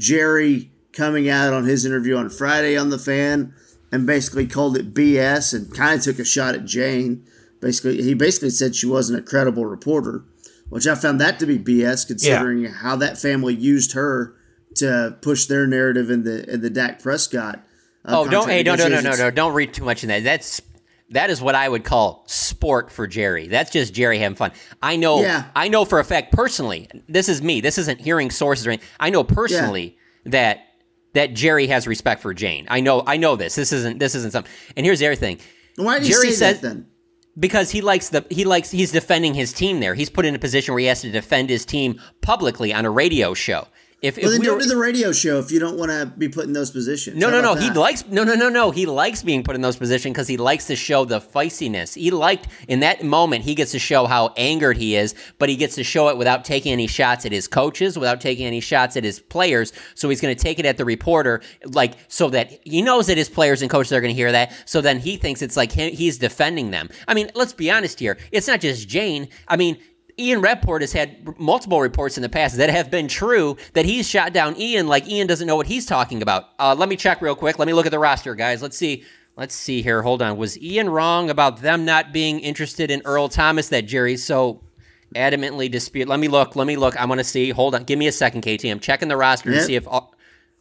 Jerry coming out on his interview on Friday on The Fan and basically called it B S and kind of took a shot at Jane. Basically, he basically said she wasn't a credible reporter, which I found that to be B S considering yeah. how that family used her to push their narrative in the in the Dak Prescott. Uh, oh, don't hey, no, no, no, no, no, don't read too much in that. That's That is what I would call sport for Jerry. That's just Jerry having fun. I know yeah. I know for a fact personally, this is me. This isn't hearing sources or anything. I know personally yeah. that that Jerry has respect for Jane. I know I know this. This isn't this isn't something. And here's the other thing. Why did Jerry you say says, that then? Because he likes the he likes he's defending his team there. He's put in a position where he has to defend his team publicly on a radio show. If, well, if then we don't were, do the radio show if you don't want to be put in those positions. No, How no, no. that? He likes no, no, no, no. He likes being put in those positions because he likes to show the feistiness. He liked in that moment. He gets to show how angered he is, but he gets to show it without taking any shots at his coaches, without taking any shots at his players. So he's going to take it at the reporter, like so that he knows that his players and coaches are going to hear that. So then he thinks it's like him, he's defending them. I mean, let's be honest here. It's not just Jane. I mean. Ian Rappaport has had multiple reports in the past that have been true that he's shot down Ian like Ian doesn't know what he's talking about. Uh, let me check real quick. Let me look at the roster, guys. Let's see. Let's see here. Hold on. Was Ian wrong about them not being interested in Earl Thomas that Jerry's so adamantly dispute? Let me look. Let me look. I want to see. Hold on. Give me a second, K T. I'm checking the roster yep. to see if uh,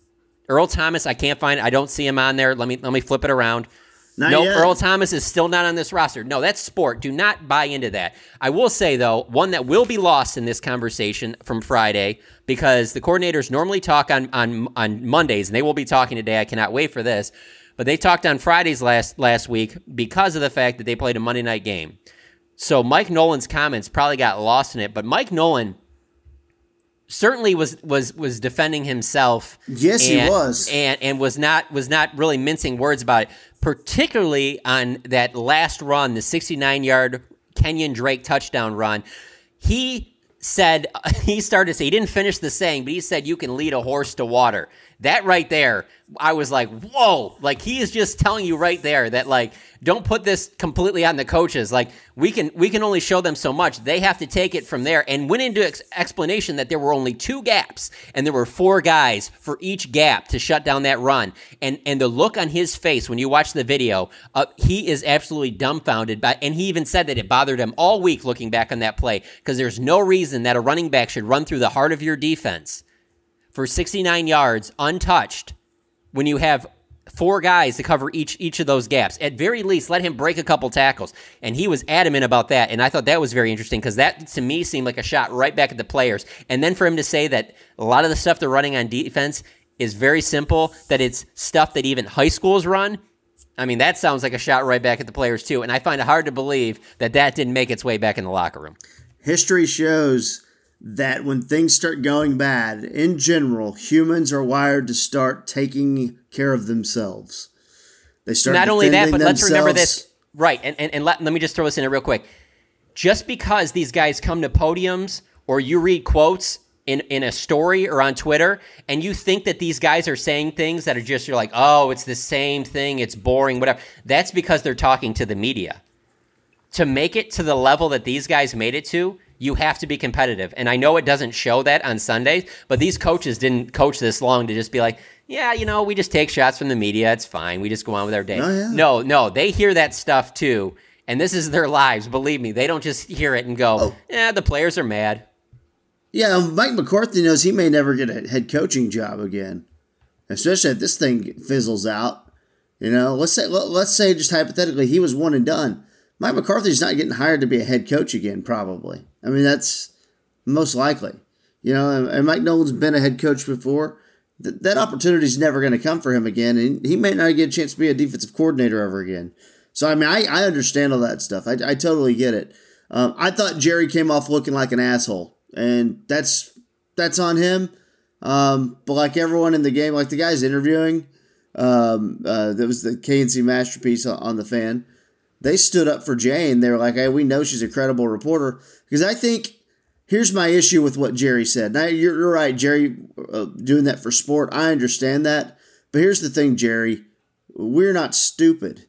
Earl Thomas, I can't find. I don't see him on there. Let me let me flip it around. Not nope, yet. Earl Thomas is still not on this roster. No, that's sport. Do not buy into that. I will say, though, one that will be lost in this conversation from Friday, because the coordinators normally talk on, on, on Mondays, and they will be talking today. I cannot wait for this. But they talked on Fridays last, last week because of the fact that they played a Monday night game. So Mike Nolan's comments probably got lost in it, but Mike Nolan certainly was was was defending himself. Yes, and, he was, and and was not was not really mincing words about it, particularly on that last run, the sixty-nine-yard Kenyon Drake touchdown run. He said he started to say he didn't finish the saying, but he said you can lead a horse to water. That right there, I was like, whoa! Like he is just telling you right there that like don't put this completely on the coaches. Like we can we can only show them so much. They have to take it from there. And went into ex- explanation that there were only two gaps and there were four guys for each gap to shut down that run. And and the look on his face when you watch the video, uh, he is absolutely dumbfounded. By, and he even said that it bothered him all week looking back on that play because there's no reason that a running back should run through the heart of your defense for sixty-nine yards untouched when you have four guys to cover each each of those gaps. At very least, let him break a couple tackles. And he was adamant about that, and I thought that was very interesting because that, to me, seemed like a shot right back at the players. And then for him to say that a lot of the stuff they're running on defense is very simple, that it's stuff that even high schools run, I mean, that sounds like a shot right back at the players too. And I find it hard to believe that that didn't make its way back in the locker room. History shows that when things start going bad, in general, humans are wired to start taking care of themselves. They start not only that, but themselves. Let's remember this. Right, and, and, and let, let me just throw this in there real quick. Just because these guys come to podiums or you read quotes in, in a story or on Twitter and you think that these guys are saying things that are just, you're like, oh, it's the same thing, it's boring, whatever. That's because they're talking to the media. to make it to the level that these guys made it to, you have to be competitive. And I know it doesn't show that on Sundays, but these coaches didn't coach this long to just be like, yeah, you know, we just take shots from the media. It's fine. We just go on with our day. Oh, yeah. No, no, they hear that stuff too. And this is their lives. Believe me, they don't just hear it and go, Oh. yeah, the players are mad. Yeah, Mike McCarthy knows he may never get a head coaching job again, especially if this thing fizzles out. You know, let's say let's say just hypothetically he was one and done. Mike McCarthy's not getting hired to be a head coach again, probably. I mean, that's most likely. You know, and Mike Nolan's been a head coach before. Th- that opportunity's never going to come for him again, and he may not get a chance to be a defensive coordinator ever again. So, I mean, I, I understand all that stuff. I, I totally get it. Um, I thought Jerry came off looking like an asshole, and that's that's on him. Um, but like everyone in the game, like the guys interviewing, um, uh, that was the K N C Masterpiece on, on the Fan, they stood up for Jane. They were like, hey, we know she's a credible reporter. Because I think, here's my issue with what Jerry said. Now, you're, you're right, Jerry, uh, doing that for sport. I understand that. But here's the thing, Jerry. We're not stupid.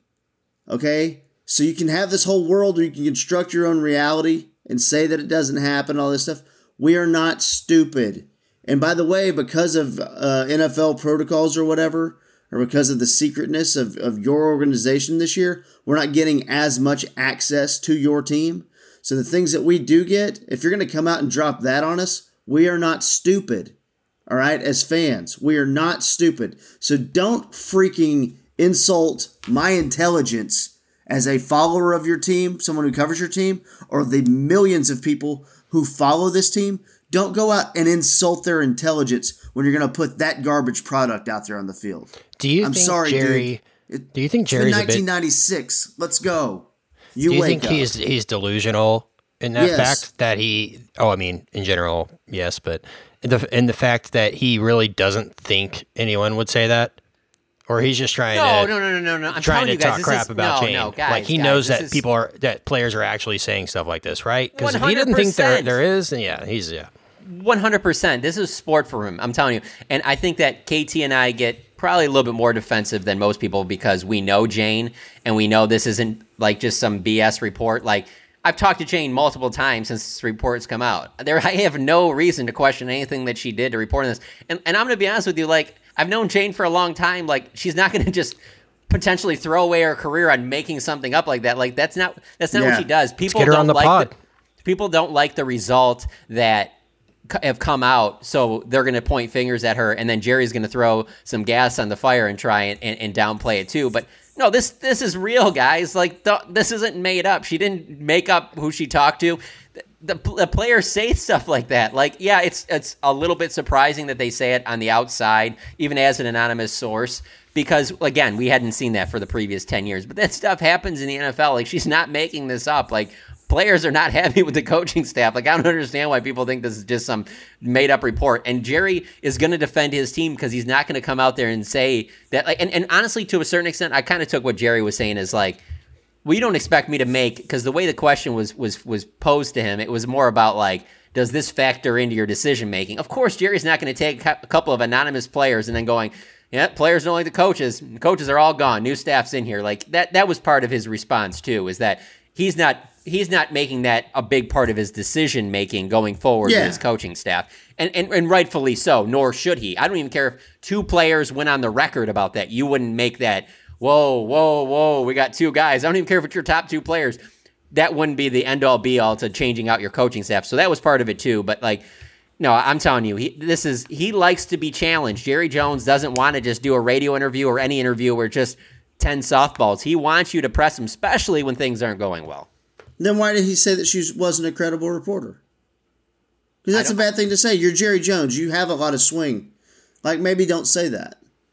Okay? So you can have this whole world where you can construct your own reality and say that it doesn't happen, all this stuff. We are not stupid. And by the way, because of uh, N F L protocols or whatever, or because of the secretness of, of your organization this year, we're not getting as much access to your team. So the things that we do get, if you're going to come out and drop that on us, we are not stupid. All right? As fans, we are not stupid. So don't freaking insult my intelligence as a follower of your team, someone who covers your team, or the millions of people who follow this team. Don't go out and insult their intelligence when you're going to put that garbage product out there on the field. Do you I'm think sorry, Jerry? dude. It, do you think it's been Jerry's a bit? nineteen ninety-six. Let's go. You Do you wake think up. he's he's delusional in that Yes. fact that he? Oh, I mean, in general, yes, but in the in the fact that he really doesn't think anyone would say that, or he's just trying No, to no, no, no, no, no. I'm trying telling to you guys, talk this crap is, about no, Jane. no, guys, like he guys, knows this that is- people are that players are actually saying stuff like this, right? Because if he one hundred didn't think there percent. there is, then yeah, he's yeah. one hundred percent. This is sport for him, I'm telling you. And I think that K T and I get probably a little bit more defensive than most people because we know Jane and we know this isn't like just some B S report. Like, I've talked to Jane multiple times since this report's come out. There, I have no reason to question anything that she did to report on this. And, and I'm going to be honest with you, like, I've known Jane for a long time. Like, she's not going to just potentially throw away her career on making something up like that. Like, that's not that's not Yeah. what she does. People get her don't on the like pod. The, people don't like the result that have come out, so they're going to point fingers at her, and then Jerry's going to throw some gas on the fire and try and, and, and downplay it too. But no, this this is real, guys. Like, th- this isn't made up. She didn't make up who she talked to. The, the, the players say stuff like that. Like, yeah, it's it's a little bit surprising that they say it on the outside, even as an anonymous source, because, again, we hadn't seen that for the previous ten years. But that stuff happens in the N F L. Like, she's not making this up. Like, players are not happy with the coaching staff. Like, I don't understand why people think this is just some made-up report. And Jerry is going to defend his team because he's not going to come out there and say that. Like, and, and honestly, to a certain extent, I kind of took what Jerry was saying as like, well, you don't expect me to make, because the way the question was was was posed to him, it was more about like, does this factor into your decision making? Of course, Jerry's not going to take a couple of anonymous players and then going, yeah, players don't like the coaches. The coaches are all gone. New staff's in here. Like, that that was part of his response too, is that he's not he's not making that a big part of his decision making going forward Yeah. with his coaching staff. And, and and rightfully so, nor should he. I don't even care if two players went on the record about that. You wouldn't make that, whoa, whoa, whoa, we got two guys. I don't even care if it's your top two players. That wouldn't be the end-all, be-all to changing out your coaching staff. So that was part of it too. But, like, no, I'm telling you, he this is he likes to be challenged. Jerry Jones doesn't want to just do a radio interview or any interview where just ten softballs. He wants you to press him, especially when things aren't going well. Then why did he say that she wasn't a credible reporter? Because that's a bad thing to say. You're Jerry Jones. You have a lot of swing. Like, maybe don't say that.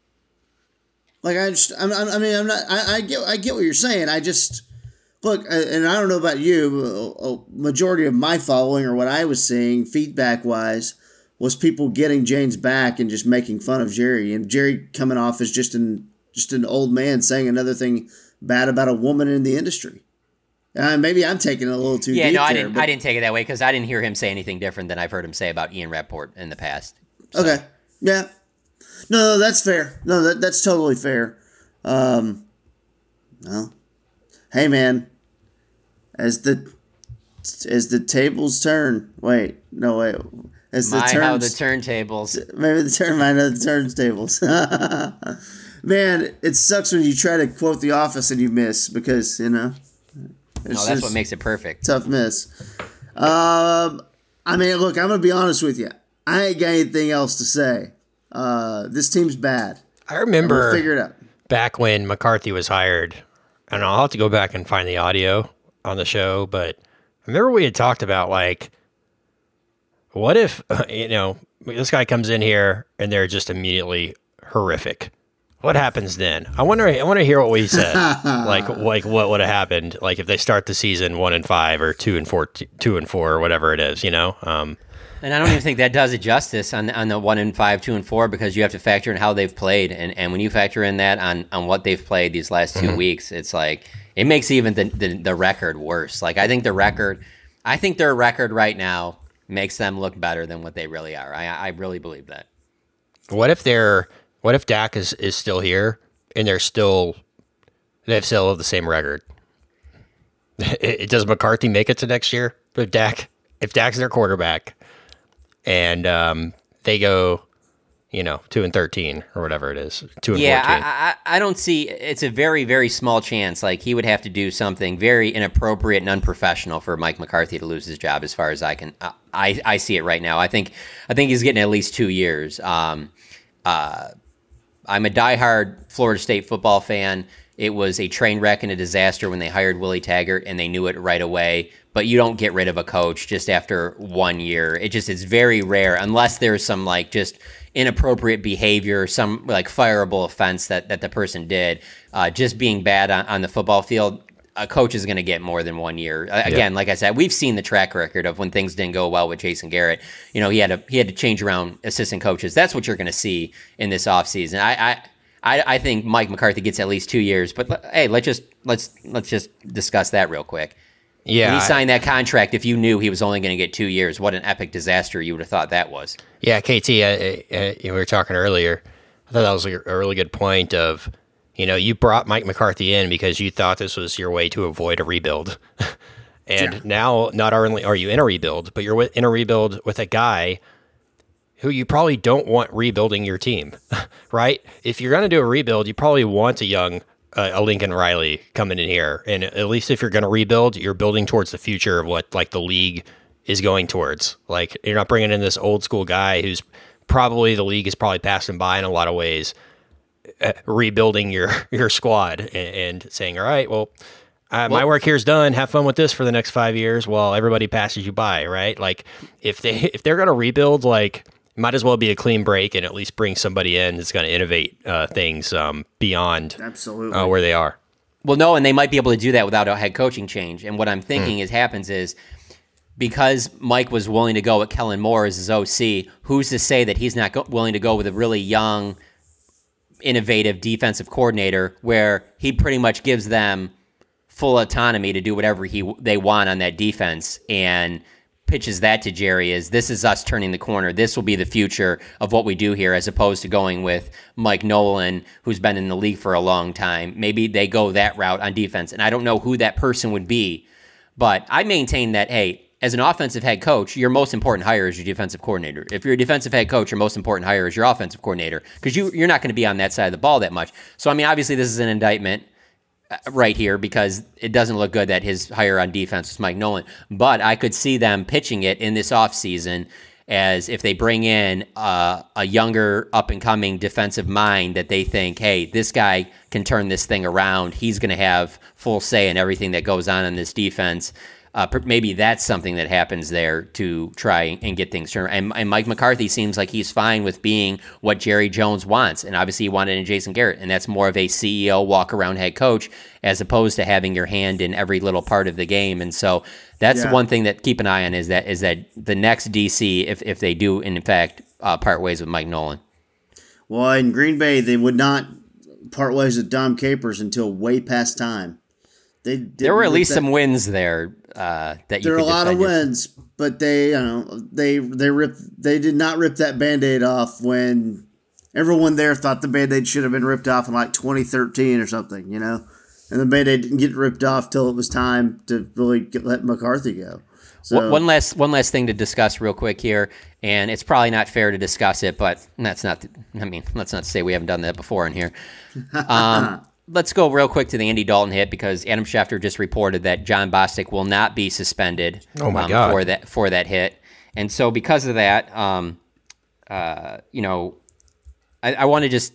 Like, I just, I'm, I'm, I mean, I'm not, I, I get, I get what you're saying. I just, look, and I don't know about you, a majority of my following or what I was seeing feedback-wise was people getting Jane's back and just making fun of Jerry. And Jerry coming off as just an, just an old man saying another thing bad about a woman in the industry. Uh, maybe I'm taking it a little too Yeah, deep no, I there, didn't. but- I didn't take it that way because I didn't hear him say anything different than I've heard him say about Ian Rappaport in the past. So. Okay. Yeah. No, no, that's fair. No, that that's totally fair. Um, well, hey, man. As the as the tables turn. Wait, no wait. As the My, turns, how the turntables. Maybe the turn. My know the turntables. Man, it sucks when you try to quote The Office and you miss because you know. No, that's what makes it perfect. Tough miss. Um, I mean, look, I'm gonna be honest with you. I ain't got anything else to say. Uh, this team's bad. I remember we'll figure it out. Back when McCarthy was hired, and I'll have to go back and find the audio on the show, but I remember we had talked about like, what if uh, you know this guy comes in here and they're just immediately horrific? What happens then? I wonder. I want to hear what we said. like, like what would have happened? Like if they start the season one and five or two and four, two and four or whatever it is, you know. Um, and I don't even think that does it justice on on the one and five, two and four, because you have to factor in how they've played, and, and when you factor in that on, on what they've played these last two mm-hmm. weeks, it's like it makes even the, the the record worse. Like I think the record, I think their record right now makes them look better than what they really are. I I really believe that. What if they're What if Dak is, is still here and they're still they have still have the same record? It, it, does McCarthy make it to next year? If Dak if Dak's their quarterback and um, they go, you know, two and thirteen or whatever it is, two and yeah, fourteen. I, I I don't see. It's a very very small chance. Like he would have to do something very inappropriate and unprofessional for Mike McCarthy to lose his job. As far as I can, I I see it right now. I think I think he's getting at least two years. Um, uh. I'm a diehard Florida State football fan. It was a train wreck and a disaster when they hired Willie Taggart, and they knew it right away. But you don't get rid of a coach just after one year. It just it's very rare, unless there's some like just inappropriate behavior, some like fireable offense that, that the person did. Uh, just being bad on, on the football field, a coach is going to get more than one year. Uh, again, yeah. like I said, we've seen the track record of when things didn't go well with Jason Garrett. You know, he had to he had to change around assistant coaches. That's what you're going to see in this offseason. I, I I I think Mike McCarthy gets at least two years. But hey, let's just let's let's just discuss that real quick. Yeah, when he signed that contract, if you knew he was only going to get two years, what an epic disaster you would have thought that was. Yeah, K T, uh, uh, we were talking earlier. I thought that was a really good point of. You know, you brought Mike McCarthy in because you thought this was your way to avoid a rebuild. and yeah. now, not only are you in a rebuild, but you're in a rebuild with a guy who you probably don't want rebuilding your team, right? If you're going to do a rebuild, you probably want a young, uh, a Lincoln Riley coming in here. And at least if you're going to rebuild, you're building towards the future of what like the league is going towards. Like you're not bringing in this old school guy who's probably the league is probably passing by in a lot of ways. Uh, rebuilding your your squad and, and saying, all right, well, uh, well, my work here's done. Have fun with this for the next five years while everybody passes you by, right? Like if they if they're gonna rebuild, like might as well be a clean break and at least bring somebody in that's gonna innovate uh, things um, beyond absolutely uh, where they are. Well, no, and they might be able to do that without a head coaching change. And what I'm thinking mm. is happens is because Mike was willing to go with Kellen Moore as his O C. Who's to say that he's not go- willing to go with a really young, innovative defensive coordinator where he pretty much gives them full autonomy to do whatever he they want on that defense and pitches that to Jerry as this is us turning the corner. This will be the future of what we do here, as opposed to going with Mike Nolan, who's been in the league for a long time. Maybe they go that route on defense, and I don't know who that person would be, but I maintain that, hey, as an offensive head coach, your most important hire is your defensive coordinator. If you're a defensive head coach, your most important hire is your offensive coordinator because you, you're not going to be on that side of the ball that much. So, I mean, obviously this is an indictment right here because it doesn't look good that his hire on defense was Mike Nolan. But I could see them pitching it in this offseason as if they bring in uh, a younger, up-and-coming defensive mind that they think, hey, this guy can turn this thing around. He's going to have full say in everything that goes on in this defense. Uh, maybe that's something that happens there to try and get things turned. And, and Mike McCarthy seems like he's fine with being what Jerry Jones wants. And obviously he wanted in Jason Garrett. And that's more of a C E O walk-around head coach as opposed to having your hand in every little part of the game. And so that's yeah. the one thing that keep an eye on is that is that the next D C, if, if they do, in fact, uh, part ways with Mike Nolan. Well, in Green Bay, they would not part ways with Dom Capers until way past time. They there were at least that. some wins there uh, that you there could are a lot of your... wins, but they you know they they ripped they did not rip that Band-Aid off when everyone there thought the Band-Aid should have been ripped off in like twenty thirteen or something. You know, And then they didn't get ripped off till it was time to really get, let McCarthy go. So one last one last thing to discuss real quick here, and it's probably not fair to discuss it, but that's not. I mean, let's not say we haven't done that before in here. Um, let's go real quick to the Andy Dalton hit because Adam Schefter just reported that Jon Bostic will not be suspended. Oh my um, God. for that for that hit, and so because of that, um, uh, you know, I, I want to just.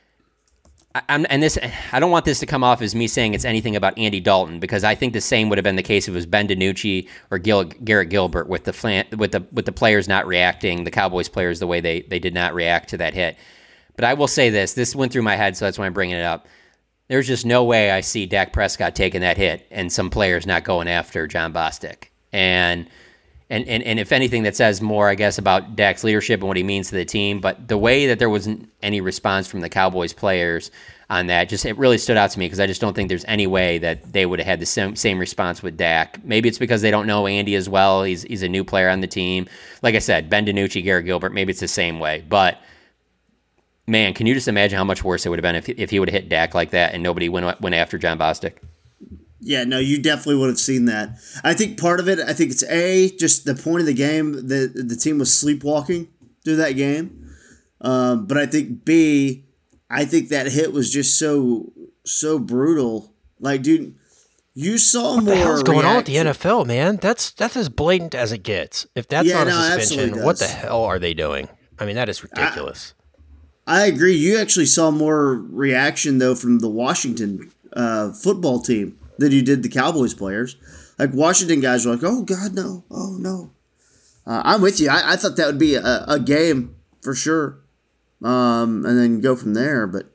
I'm, and this, I don't want this to come off as me saying it's anything about Andy Dalton because I think the same would have been the case if it was Ben DiNucci or Gil, Garrett Gilbert with the flan, with the with the players not reacting, the Cowboys players the way they they did not react to that hit. But I will say this: this went through my head, so that's why I'm bringing it up. There's just no way I see Dak Prescott taking that hit and some players not going after Jon Bostic. And and and and if anything, that says more, I guess, about Dak's leadership and what he means to the team. But the way that there wasn't any response from the Cowboys players on that, just it really stood out to me because I just don't think there's any way that they would have had the same, same response with Dak. Maybe it's because they don't know Andy as well. He's he's a new player on the team. Like I said, Ben DiNucci, Garrett Gilbert, maybe it's the same way. But, man, can you just imagine how much worse it would have been if, if he would have hit Dak like that and nobody went, went after Jon Bostic? Yeah, no, you definitely would have seen that. I think part of it, I think it's A, just the point of the game, the, the team was sleepwalking through that game. Um, but I think B, I think that hit was just so so brutal. Like, dude, you saw what more. What the hell's going reaction. on with the N F L, man? That's that's as blatant as it gets. If that's Yeah, not a no, it suspension, absolutely what the does. hell are they doing? I mean, that is ridiculous. I, I agree. You actually saw more reaction, though, from the Washington uh, football team than you did the Cowboys players. Like, Washington guys were like, oh, God, no. Oh, no. Uh, I'm with you. I, I thought that would be a, a game for sure. Um, and then go from there. But,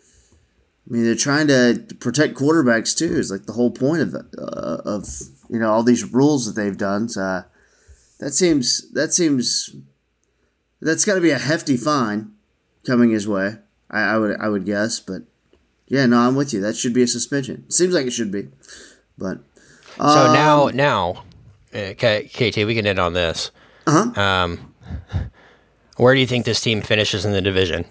I mean, they're trying to protect quarterbacks, too, is like the whole point of, uh, of you know, all these rules that they've done. So uh, that seems, that seems, that's got to be a hefty fine coming his way, I, I would I would guess. But, yeah, no, I'm with you. That should be a suspension. Seems like it should be. But um, So now, now, okay, K T, we can end on this. Uh-huh. Um, where do you think this team finishes in the division?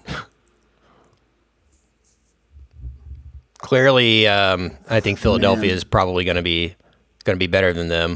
Clearly, um, I think Philadelphia Man. is probably going to be going to be better than them.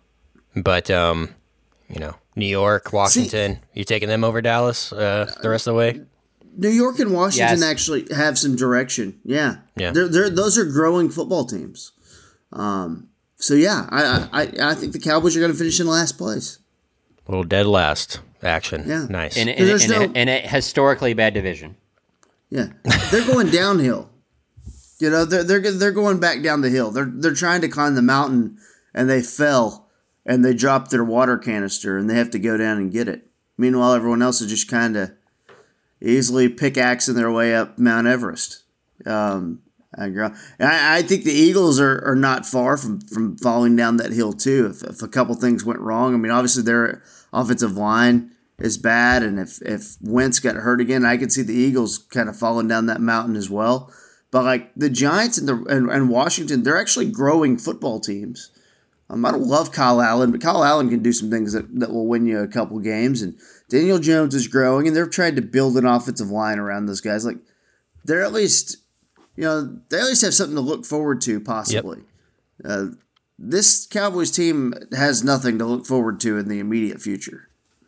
But um, you know, New York, Washington, you taking them over Dallas uh, the rest of the way? New York and Washington Yes. actually have some direction. Yeah, Yeah. They're, they're, those are growing football teams. Um, so yeah, I, I I think the Cowboys are going to finish in last place. A little dead last action. Yeah. Nice. In, in, There's in, no- in, in a historically bad division. Yeah, they're going downhill. You know, they're they're they're going back down the hill. They're they're trying to climb the mountain, and they fell, and they dropped their water canister, and they have to go down and get it. Meanwhile, everyone else is just kind of easily pickaxing their way up Mount Everest. Um, I, agree. I, I think the Eagles are, are not far from, from falling down that hill too. If, if a couple things went wrong, I mean, obviously their offensive line is bad, and if if Wentz got hurt again, I could see the Eagles kind of falling down that mountain as well. But like the Giants and the and, and Washington, they're actually growing football teams. Um, I don't love Kyle Allen, but Kyle Allen can do some things that, that will win you a couple games. And Daniel Jones is growing, and they're trying to build an offensive line around those guys. Like they're at least, you know, they at least have something to look forward to, possibly. Yep. Uh, this Cowboys team has nothing to look forward to in the immediate future,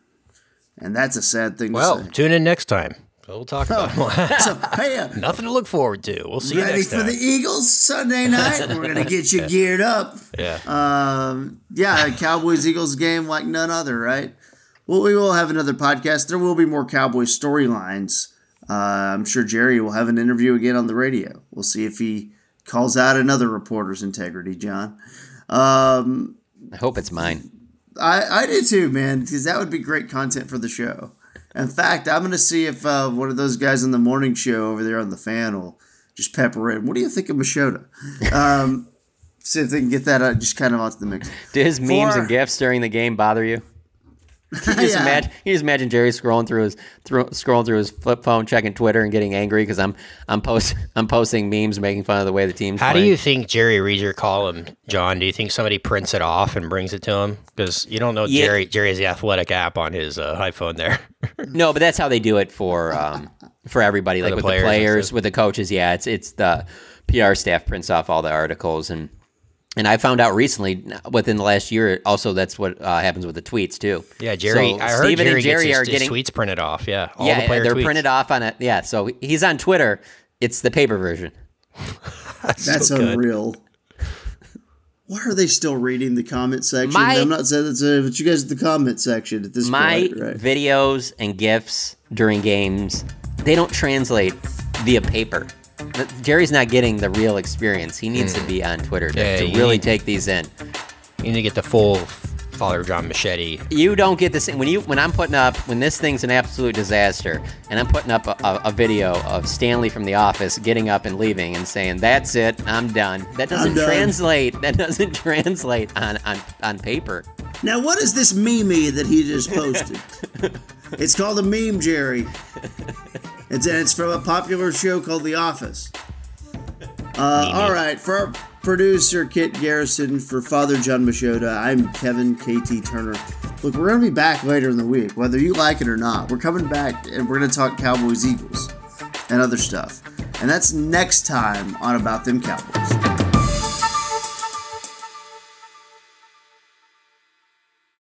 and that's a sad thing well, to say. tune in next time. We'll talk about it. So, hey, uh, Nothing to look forward to. We'll see you ready next for time. the Eagles Sunday night? We're gonna get you geared up. Yeah. Um, yeah, a Cowboys Eagles game like none other, right? Well, we will have another podcast. There will be more Cowboys storylines. Uh, I'm sure Jerry will have an interview again on the radio. We'll see if he calls out another reporter's integrity, John. Um, I hope it's mine. I, I do too, man, because that would be great content for the show. In fact, I'm going to see if uh, one of those guys on the morning show over there on the fan will just pepper in. What do you think of Machota? Um, see if they can get that uh, just kind of onto the mix. Did his memes For- and gifs during the game bother you? You just, Yeah. imagine, you just imagine Jerry scrolling through his through, scrolling through his flip phone, checking Twitter, and getting angry because I'm I'm post I'm posting memes, making fun of the way the team's How playing. do you think Jerry reads your column, John? Do you think somebody prints it off and brings it to him? Because you don't know Yeah. Jerry. Jerry has the Athletic app on his uh, iPhone there. No, but that's how they do it for um, for everybody, like the with players the and players, stuff. with the coaches. Yeah, it's it's the P R staff prints off all the articles. And and I found out recently, within the last year, also that's what uh, happens with the tweets too. Yeah, Jerry. So I heard Steven Jerry and Jerry gets are his, his getting tweets printed off. Yeah, all yeah, the player they're tweets. printed off on it. Yeah, so he's on Twitter. It's the paper version. That's, That's so good. unreal. Why are they still reading the comment section? My- I'm not saying it's a, but you guys at the comment section at this My point, right? videos and GIFs during games, they don't translate via paper. Jerry's not getting the real experience. He needs Mm. to be on Twitter to, Yeah, to you really need- take these in. You need to get the full Father John Machete. You don't get this when you when I'm putting up when this thing's an absolute disaster, and I'm putting up a, a, a video of Stanley from The Office getting up and leaving and saying, "That's it, I'm done." That doesn't done. translate. That doesn't translate on on, on paper. Now, what is this meme that he just posted? It's called a meme, Jerry. It's it's from a popular show called The Office. Uh, all right, for our producer Kit Garrison, for Father John Machota, I'm Kevin K T Turner. Look, we're gonna be back later in the week, whether you like it or not. We're coming back and we're gonna talk Cowboys Eagles and other stuff, and that's next time on About Them Cowboys.